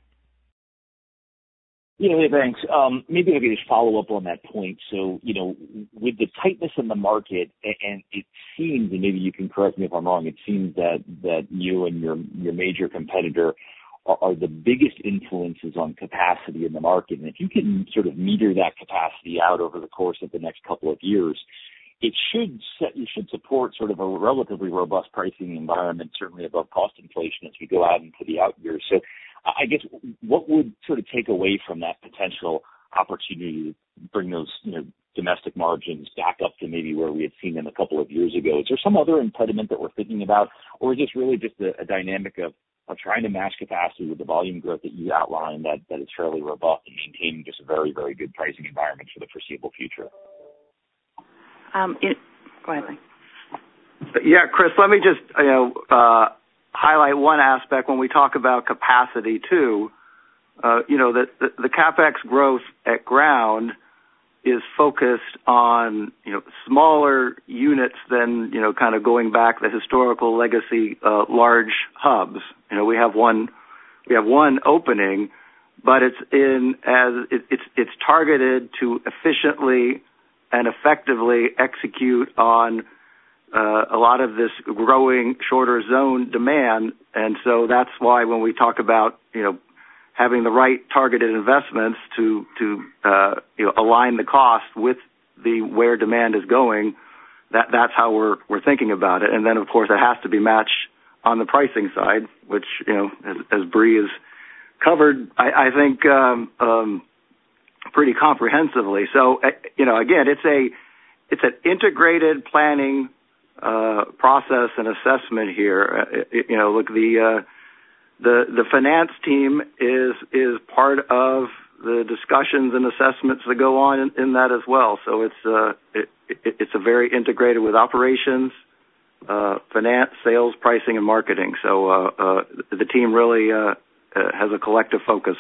Yeah, hey, thanks. Um, maybe I could just follow up on that point. So, you know, with the tightness in the market, and it seems, and maybe you can correct me if I'm wrong, it seems that, that you and your, your major competitor are, are the biggest influences on capacity in the market. And if you can sort of meter that capacity out over the course of the next couple of years, it should set, you should support sort of a relatively robust pricing environment, certainly above cost inflation as we go out into the out years. So I guess what would sort of take away from that potential opportunity to bring those, you know, domestic margins back up to maybe where we had seen them a couple of years ago? Is there some other impediment that we're thinking about, or is this really just a, a dynamic of, of trying to match capacity with the volume growth that you outlined that, that is fairly robust and maintaining just a very, very good pricing environment for the foreseeable future? Um, it, go ahead, Mike. Yeah, Chris, let me just, you know, uh, highlight one aspect when we talk about capacity too. Uh, you know, the, the, the CapEx growth at ground is focused on, you know, smaller units than, you know, kind of going back the historical legacy uh, large hubs. You know, we have one we have one opening, but it's in as it, it's it's targeted to efficiently and effectively execute on uh, a lot of this growing shorter zone demand. And so that's why when we talk about, you know, having the right targeted investments to to uh, you know, align the cost with the where demand is going, that that's how we're we're thinking about it. And then of course it has to be matched on the pricing side, which, you know, as, as Bree has covered, I, I think um, um, pretty comprehensively. So uh, you know, again, it's a it's an integrated planning uh, process and assessment here. Uh, you know, look the uh, The the finance team is is part of the discussions and assessments that go on in, in that as well. So it's uh it, it, it's a very integrated with operations, uh, finance, sales, pricing, and marketing. So uh, uh, the team really uh, uh, has a collective focus.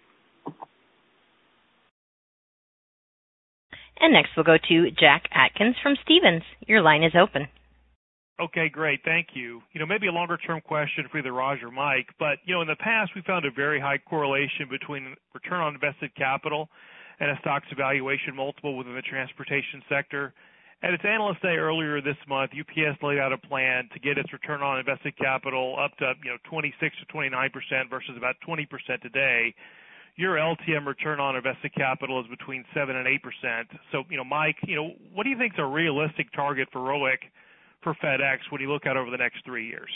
And next we'll go to Jack Atkins from Stephens. Your line is open. Okay, great. Thank you. You know, maybe a longer-term question for either Raj or Mike, but, you know, in the past we found a very high correlation between return on invested capital and a stock's valuation multiple within the transportation sector. At its Analyst Day earlier this month, U P S laid out a plan to get its return on invested capital up to, you know, twenty-six to twenty-nine percent versus about twenty percent today. Your L T M return on invested capital is between seven and eight percent. So, you know, Mike, you know, what do you think is a realistic target for R O I C for FedEx when you look out over the next three years?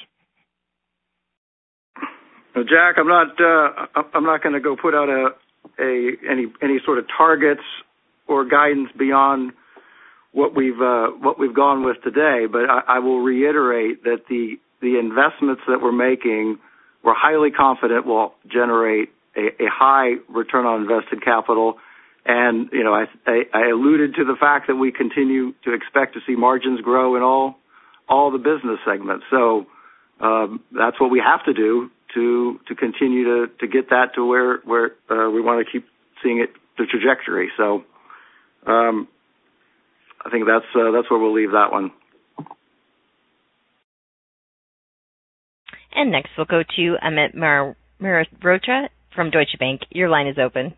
Well, Jack, I'm not uh, I'm not going to go put out a, a any any sort of targets or guidance beyond what we've uh, what we've gone with today. But I, I will reiterate that the the investments that we're making, we're highly confident will generate a, a high return on invested capital. And you know, I, I I alluded to the fact that we continue to expect to see margins grow in all all the business segments. So um, that's what we have to do to to continue to, to get that to where where uh, we want to keep seeing it, the trajectory. So um, I think that's uh, that's where we'll leave that one. And next we'll go to Amit Mehrotra from Deutsche Bank. Your line is open.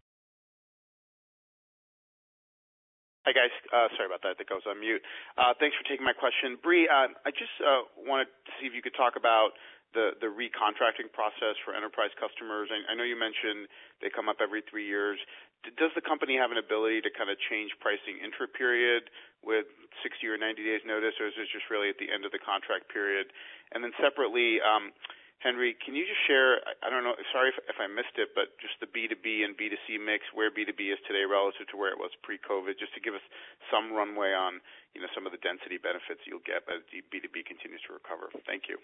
Hi, guys. Uh, sorry about that. I think I was on mute. Uh, thanks for taking my question. Bree, uh, I just uh, wanted to see if you could talk about the, the recontracting process for enterprise customers. I, I know you mentioned they come up every three years. D- does the company have an ability to kind of change pricing intra-period with sixty or ninety days notice, or is it just really at the end of the contract period? And then separately, um, Henry, can you just share, I don't know, sorry if, if I missed it, but just the B two B and B two C mix, where B two B is today relative to where it was pre-COVID, just to give us some runway on, you know, some of the density benefits you'll get as B two B continues to recover. Thank you.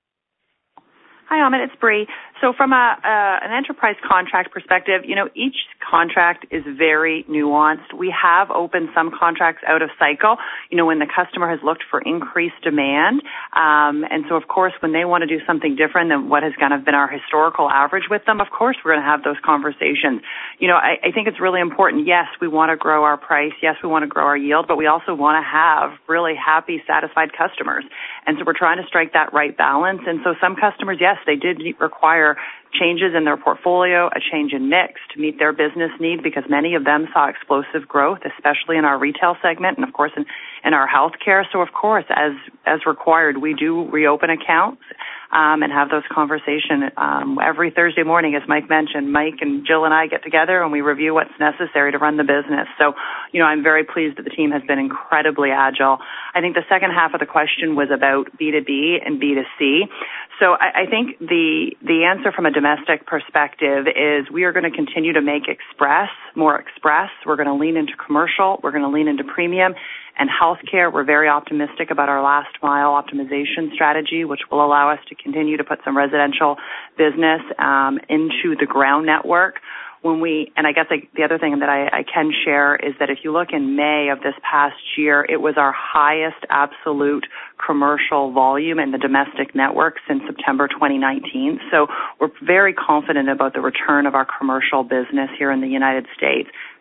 Hi, Amit. It's Bree. So from a, uh, an enterprise contract perspective, you know, each contract is very nuanced. We have opened some contracts out of cycle, you know, when the customer has looked for increased demand. Um, and so, of course, when they want to do something different than what has kind of been our historical average with them, of course, we're going to have those conversations. You know, I, I think it's really important. Yes, we want to grow our price. Yes, we want to grow our yield, but we also want to have really happy, satisfied customers. And so we're trying to strike that right balance. And so some customers, yes, they did require changes in their portfolio, a change in mix to meet their business need, because many of them saw explosive growth, especially in our retail segment and, of course, in, in our healthcare. So, of course, as as required, we do reopen accounts um, and have those conversations um, every Thursday morning, as Mike mentioned. Mike and Jill and I get together and we review what's necessary to run the business. So, you know, I'm very pleased that the team has been incredibly agile. I think the second half of the question was about B two B and B two C. So I, I think the the answer from a domestic perspective is we are going to continue to make express more express. We're going to lean into commercial. We're going to lean into premium. And healthcare, we're very optimistic about our last mile optimization strategy, which will allow us to continue to put some residential business um, into the ground network. When we, and I guess I, the other thing that I, I can share is that if you look in May of this past year, it was our highest absolute commercial volume in the domestic network since September twenty nineteen. So we're very confident about the return of our commercial business here in the United States.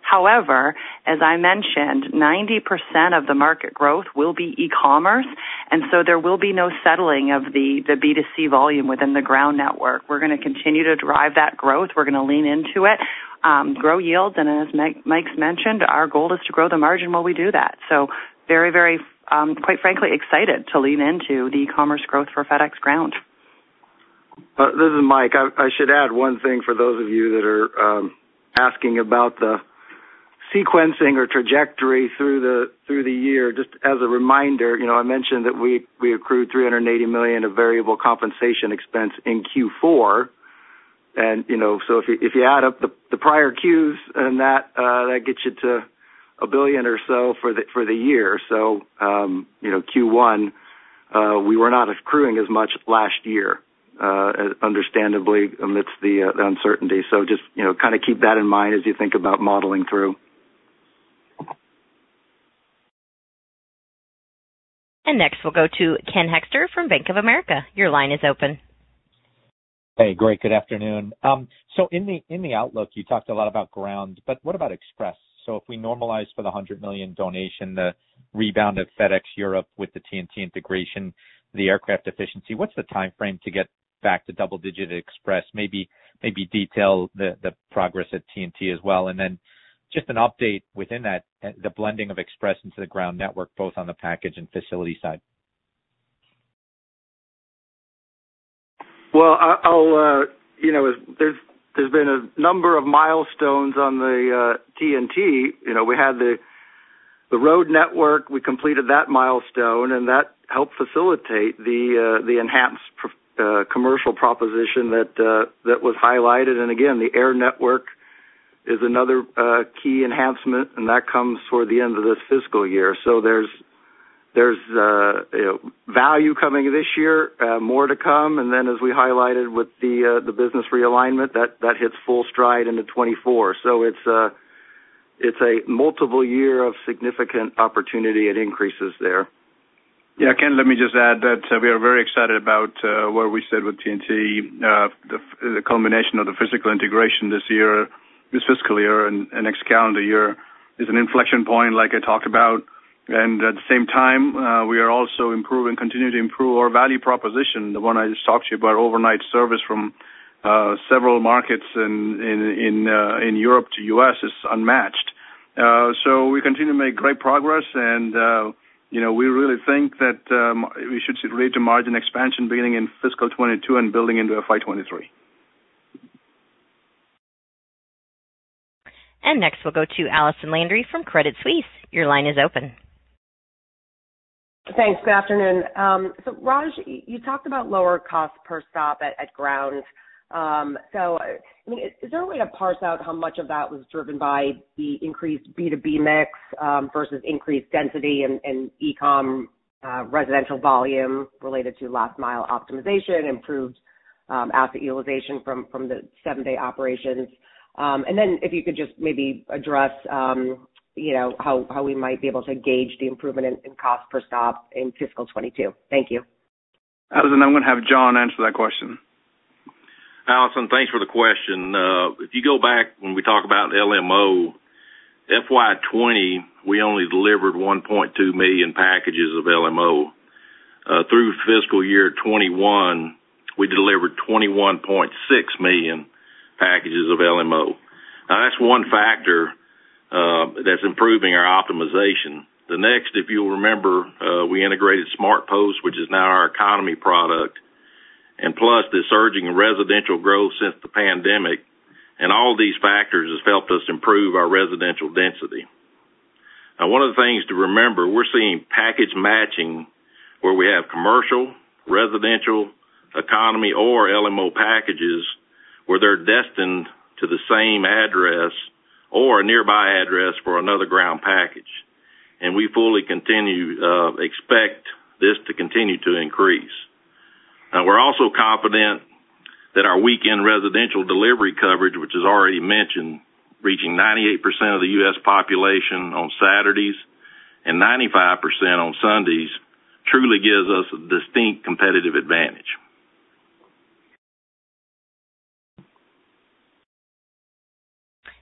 However, as I mentioned, ninety percent of the market growth will be e-commerce, and so there will be no settling of the, the B two C volume within the ground network. We're going to continue to drive that growth. We're going to lean into it, um, grow yields, and as Mike's mentioned, our goal is to grow the margin while we do that. So very, very, um, quite frankly, excited to lean into the e-commerce growth for FedEx Ground. Uh, this is Mike. I, I should add one thing for those of you that are um, asking about the sequencing or trajectory through the through the year. Just as a reminder, you know, I mentioned that we we accrued three hundred eighty million dollars of variable compensation expense in Q four, and you know, so if you if you add up the, the prior Qs, and that uh, that gets you to a billion or so for the for the year. So um, you know, Q one uh, we were not accruing as much last year, uh, understandably amidst the, uh, the uncertainty. So just you know, kind of keep that in mind as you think about modeling through. And next we'll go to Ken Hoexter from Bank of America. Your line is open. Hey, great. Good afternoon. Um, so in the in the outlook, you talked a lot about ground, but what about Express? So if we normalize for the one hundred million dollars donation, the rebound of FedEx Europe with the T N T integration, the aircraft efficiency, what's the time frame to get back to double-digit Express? Maybe maybe detail the, the progress at T N T as well, and then just an update within that, the blending of Express into the ground network, both on the package and facility side. Well, I'll, uh, you know, there's there's been a number of milestones on the uh, T N T. You know, we had the the road network. We completed that milestone, and that helped facilitate the uh, the enhanced uh, commercial proposition that uh, that was highlighted. And again, the air network is another uh, key enhancement, and that comes toward the end of this fiscal year. So there's there's uh, you know, value coming this year, uh, more to come, and then as we highlighted with the uh, the business realignment, that, that hits full stride into twenty-four. So it's uh, it's a multiple year of significant opportunity and increases there. Yeah, Ken, let me just add that uh, we are very excited about uh, where we sit with T N T, uh, the, the culmination of the physical integration this year, this fiscal year and, and next calendar year is an inflection point like I talked about. And at the same time, uh, we are also improving, continue to improve our value proposition. The one I just talked to you about, overnight service from uh, several markets in in in, uh, in Europe to U S is unmatched. Uh, so we continue to make great progress, and uh, you know we really think that um, we should see rate to margin expansion beginning in fiscal twenty-two and building into F Y twenty-three. And next we'll go to Allison Landry from Credit Suisse. Your line is open. Thanks. Good afternoon. Um, so, Raj, you talked about lower cost per stop at, at Ground. Um, so, I mean, is, is there a way to parse out how much of that was driven by the increased B two B mix um, versus increased density and, and e-com uh, residential volume related to last mile optimization, improved um, asset utilization from, from the seven-day operations? Um, and then if you could just maybe address um, you know, how, how we might be able to gauge the improvement in, in cost per stop in fiscal twenty-two. Thank you. Allison, I'm going to have John answer that question. Allison, thanks for the question. Uh, if you go back when we talk about L M O, F Y twenty, we only delivered one point two million packages of L M O. Uh, through fiscal year twenty-one, we delivered twenty-one point six million packages of L M O. Now, that's one factor Uh, that's improving our optimization. The next, if you'll remember, uh, we integrated SmartPost, which is now our economy product, and plus the surging residential growth since the pandemic, and all of these factors has helped us improve our residential density. Now, one of the things to remember, we're seeing package matching where we have commercial, residential, economy, or L M O packages where they're destined to the same address or a nearby address for another ground package. And we fully continue, uh, expect this to continue to increase. Now, we're also confident that our weekend residential delivery coverage, which is already mentioned, reaching ninety-eight percent of the U S population on Saturdays and ninety-five percent on Sundays, truly gives us a distinct competitive advantage.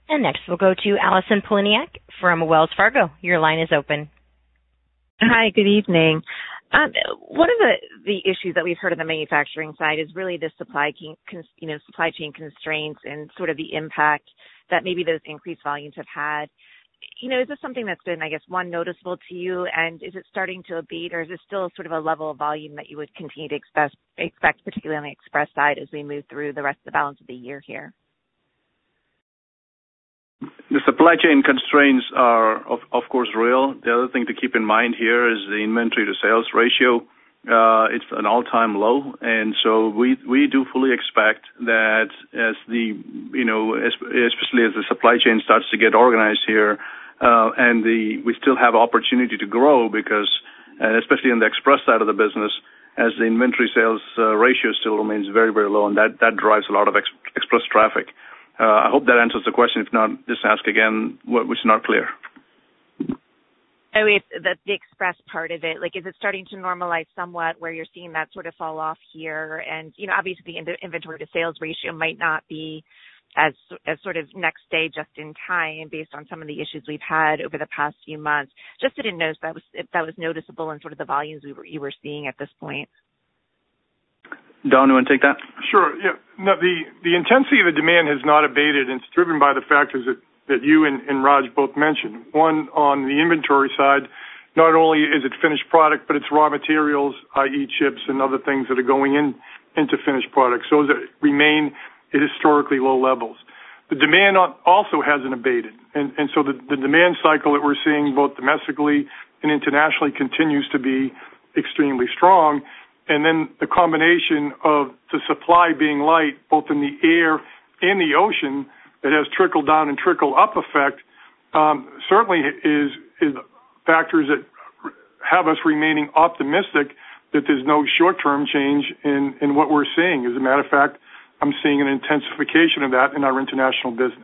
And next we'll go to Allison Poliniak from Wells Fargo. Your line is open. Hi, good evening. Um, one of the, the issues that we've heard on the manufacturing side is really the supply chain, you know, supply chain constraints and sort of the impact that maybe those increased volumes have had. You know, is this something that's been, I guess, one, noticeable to you, and is it starting to abate, or is it still sort of a level of volume that you would continue to expect, expect particularly on the Express side as we move through the rest of the balance of the year here? The supply chain constraints are, of, of course, real. The other thing to keep in mind here is the inventory to sales ratio. Uh, it's an all-time low, and so we we do fully expect that as the you know especially as the supply chain starts to get organized here, uh, and the we still have opportunity to grow because uh, especially on the Express side of the business, as the inventory sales uh, ratio still remains very very low, and that that drives a lot of ex- Express traffic. Uh, I hope that answers the question. If not, just ask again, what was not clear. Oh, it's the, the Express part of it. Like, is it starting to normalize somewhat where you're seeing that sort of fall off here? And, you know, obviously the in- inventory to sales ratio might not be as as sort of next day just in time based on some of the issues we've had over the past few months. Just didn't know if that was, if that was noticeable in sort of the volumes we were, you were seeing at this point. Don, you want to take that? Sure. Yeah. No, the, the intensity of the demand has not abated, and it's driven by the factors that that you and, and Raj both mentioned. One, on the inventory side, not only is it finished product, but it's raw materials, that is chips and other things that are going in into finished products. Those that remain at historically low levels. The demand also hasn't abated. And, and so the, the demand cycle that we're seeing both domestically and internationally continues to be extremely strong. And then the combination of the supply being light, both in the air and the ocean, that has trickle down and trickle up effect, um, certainly is, is factors that have us remaining optimistic that there's no short-term change in, in what we're seeing. As a matter of fact, I'm seeing an intensification of that in our international business.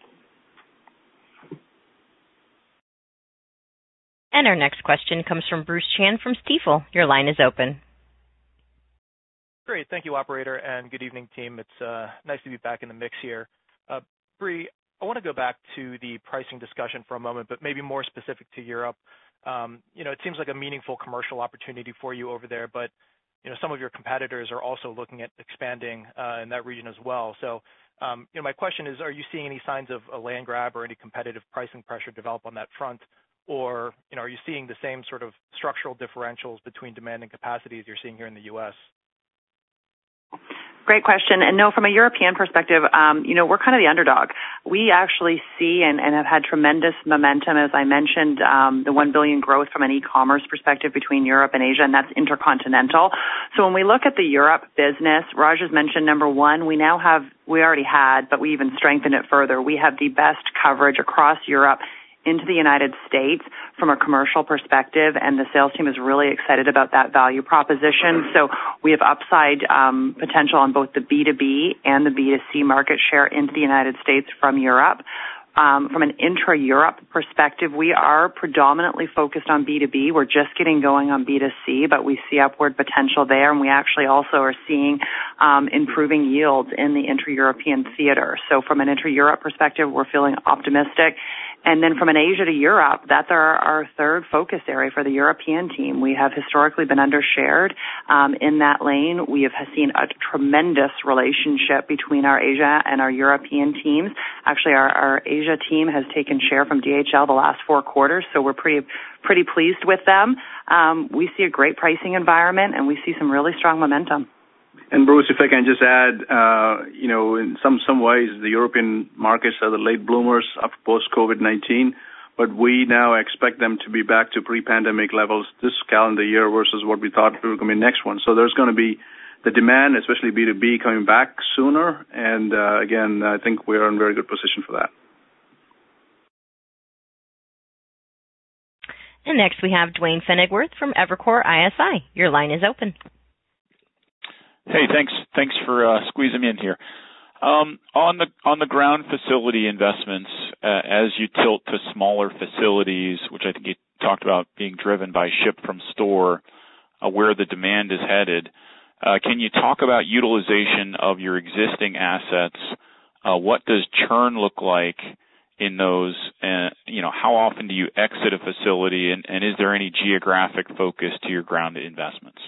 And our next question comes from Bruce Chan from Stifel. Your line is open. Great. Thank you, operator, and good evening, team. It's uh, nice to be back in the mix here. Uh, Bree, I want to go back to the pricing discussion for a moment, but maybe more specific to Europe. Um, you know, it seems like a meaningful commercial opportunity for you over there, but you know, some of your competitors are also looking at expanding uh, in that region as well. So, um, you know, my question is, are you seeing any signs of a land grab or any competitive pricing pressure develop on that front? Or, you know, are you seeing the same sort of structural differentials between demand and capacity as you're seeing here in the U S? Great question. And no, from a European perspective, um, you know, we're kind of the underdog. We actually see and, and have had tremendous momentum, as I mentioned, um, the one billion growth from an e-commerce perspective between Europe and Asia, and that's intercontinental. So when we look at the Europe business, Raj has mentioned number one, we now have, we already had, but we even strengthened it further. We have the best coverage across Europe into the United States from a commercial perspective, and the sales team is really excited about that value proposition. So we have upside um, potential on both the B two B and the B two C market share into the United States from Europe. Um, from an intra-Europe perspective, we are predominantly focused on B two B. We're just getting going on B two C, but we see upward potential there, and we actually also are seeing um, improving yields in the intra-European theater. So from an intra-Europe perspective, we're feeling optimistic. And then from an Asia to Europe, that's our, our third focus area for the European team. We have historically been undershared um, in that lane. We have seen a tremendous relationship between our Asia and our European teams. Actually, our, our Asia team has taken share from D H L the last four quarters, so we're pretty pretty pleased with them. Um, we see a great pricing environment, and we see some really strong momentum. And Bruce, if I can just add, uh, you know, in some, some ways, the European markets are the late bloomers of post-COVID nineteen, but we now expect them to be back to pre-pandemic levels this calendar year versus what we thought we were going to be next one. So there's going to be the demand, especially B two B, coming back sooner. And, uh, again, I think we're in very good position for that. And next we have Duane Pfennigwerth from Evercore I S I. Your line is open. Hey, thanks. Thanks for uh, squeezing me in here. Um, on the on the ground facility investments, uh, as you tilt to smaller facilities, which I think you talked about being driven by ship from store, uh, where the demand is headed, uh, can you talk about utilization of your existing assets? Uh, what does churn look like? in those? And, you know, how often do you exit a facility, and, and is there any geographic focus to your ground investments?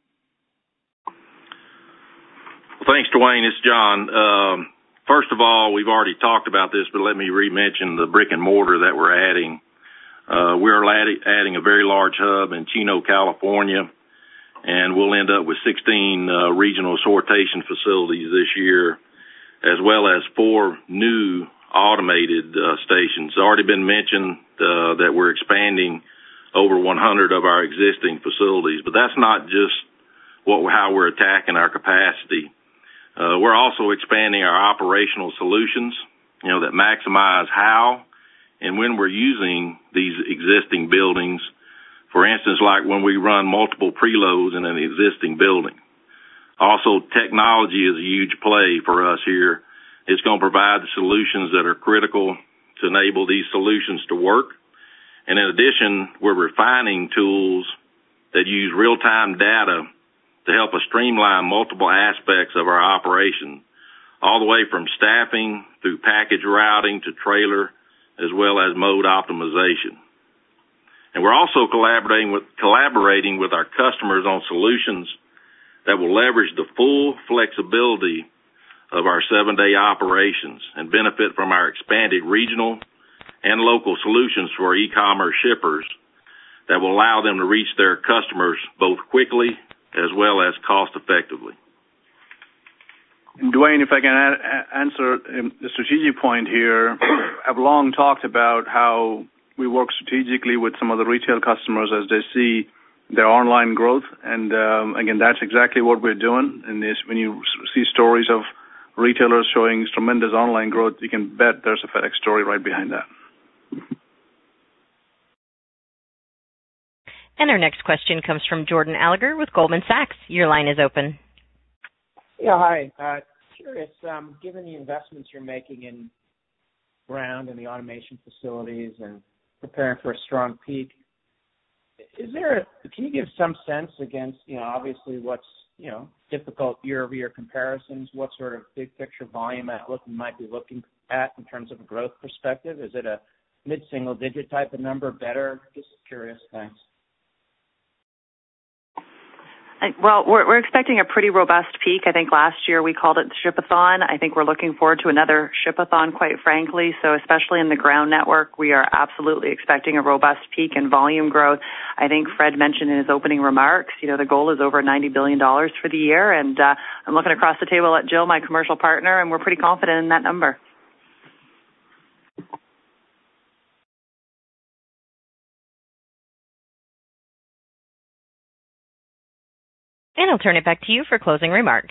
Well, thanks, Dwayne. It's John. Um, first of all, we've already talked about this, but let me re-mention the brick and mortar that we're adding. Uh, we're adding a very large hub in Chino, California, and we'll end up with sixteen uh, regional sortation facilities this year, as well as four new automated uh, stations. It's already been mentioned uh, that we're expanding over one hundred of our existing facilities, but that's not just what how we're attacking our capacity. Uh, we're also expanding our operational solutions, you know, that maximize how and when we're using these existing buildings. For instance, like when we run multiple preloads in an existing building. Also, technology is a huge play for us here. It's going to provide the solutions that are critical to enable these solutions to work. And in addition, we're refining tools that use real-time data to help us streamline multiple aspects of our operation, all the way from staffing through package routing to trailer, as well as mode optimization. And we're also collaborating with, collaborating with our customers on solutions that will leverage the full flexibility of our seven-day operations and benefit from our expanded regional and local solutions for our e-commerce shippers that will allow them to reach their customers both quickly as well as cost-effectively. Dwayne, if I can add, answer the strategic point here, I've long talked about how we work strategically with some of the retail customers as they see their online growth, and um, again, that's exactly what we're doing. And this, when you see stories of retailers showing tremendous online growth, you can bet there's a FedEx story right behind that. And our next question comes from Jordan Alliger with Goldman Sachs. Your line is open. Yeah, hi. Uh, curious, um, given the investments you're making in ground and the automation facilities and preparing for a strong peak, is there, a, can you give some sense against, you know, obviously what's, you know, difficult year-over-year comparisons, what sort of big picture volume outlook you might be looking at in terms of a growth perspective? Is it a mid-single digit type of number, better? Just curious. Thanks. Well, we're, we're expecting a pretty robust peak. I think last year we called it the Shipathon. I think we're looking forward to another Shipathon, quite frankly. So especially in the ground network, we are absolutely expecting a robust peak in volume growth. I think Fred mentioned in his opening remarks, you know, the goal is over ninety billion dollars for the year. And uh, I'm looking across the table at Jill, my commercial partner, and we're pretty confident in that number. And I'll turn it back to you for closing remarks.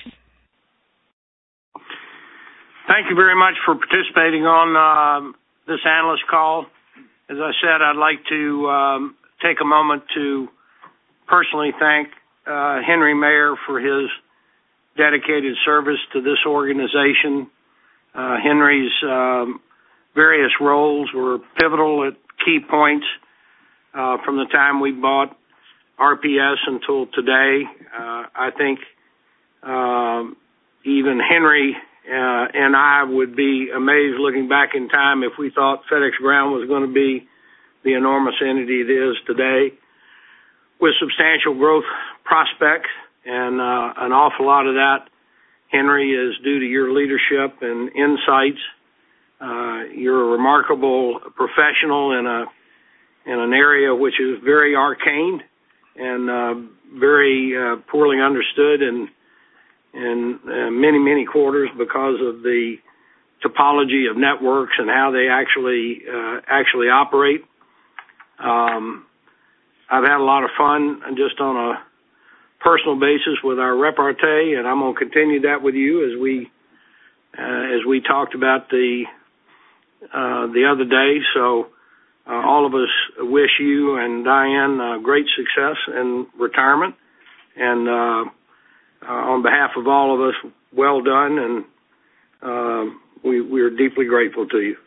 Thank you very much for participating on um, this analyst call. As I said, I'd like to um, take a moment to personally thank uh, Henry Maier for his dedicated service to this organization. Uh, Henry's um, various roles were pivotal at key points uh, from the time we bought R P S until today. Uh, I think um, even Henry uh, and I would be amazed looking back in time if we thought FedEx Ground was going to be the enormous entity it is today, with substantial growth prospects, and uh, an awful lot of that, Henry, is due to your leadership and insights. Uh, you're a remarkable professional in a in an area which is very arcane and uh, very uh, poorly understood in in uh, many, many quarters because of the topology of networks and how they actually uh, actually operate. Um, I've had a lot of fun just on a personal basis with our repartee, and I'm going to continue that with you as we uh, as we talked about the uh, the other day. So. Uh, all of us wish you and Diane uh, great success in retirement. And uh, uh, on behalf of all of us, well done, and uh, we, we are deeply grateful to you.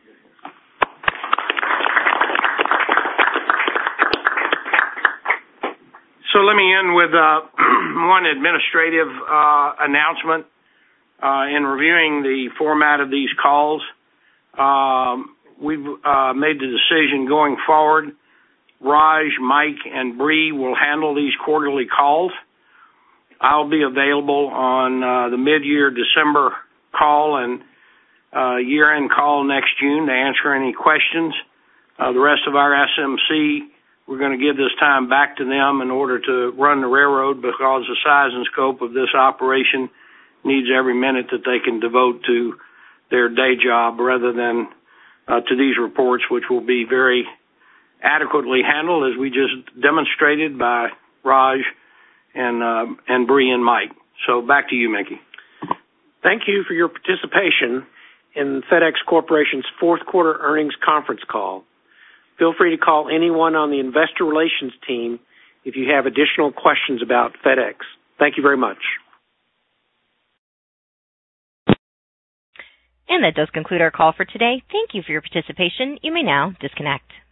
So let me end with uh, one administrative uh, announcement. Uh, in reviewing the format of these calls, Um, we've uh, made the decision going forward. Raj, Mike, and Bree will handle these quarterly calls. I'll be available on uh, the mid-year December call and uh, year-end call next June to answer any questions. Uh, the rest of our S M C, we're going to give this time back to them in order to run the railroad because the size and scope of this operation needs every minute that they can devote to their day job rather than uh, to these reports, which will be very adequately handled, as we just demonstrated by Raj and uh, and Bree and Mike. So back to you, Mickey. Thank you for your participation in FedEx Corporation's fourth quarter earnings conference call. Feel free to call anyone on the investor relations team if you have additional questions about FedEx. Thank you very much. And that does conclude our call for today. Thank you for your participation. You may now disconnect.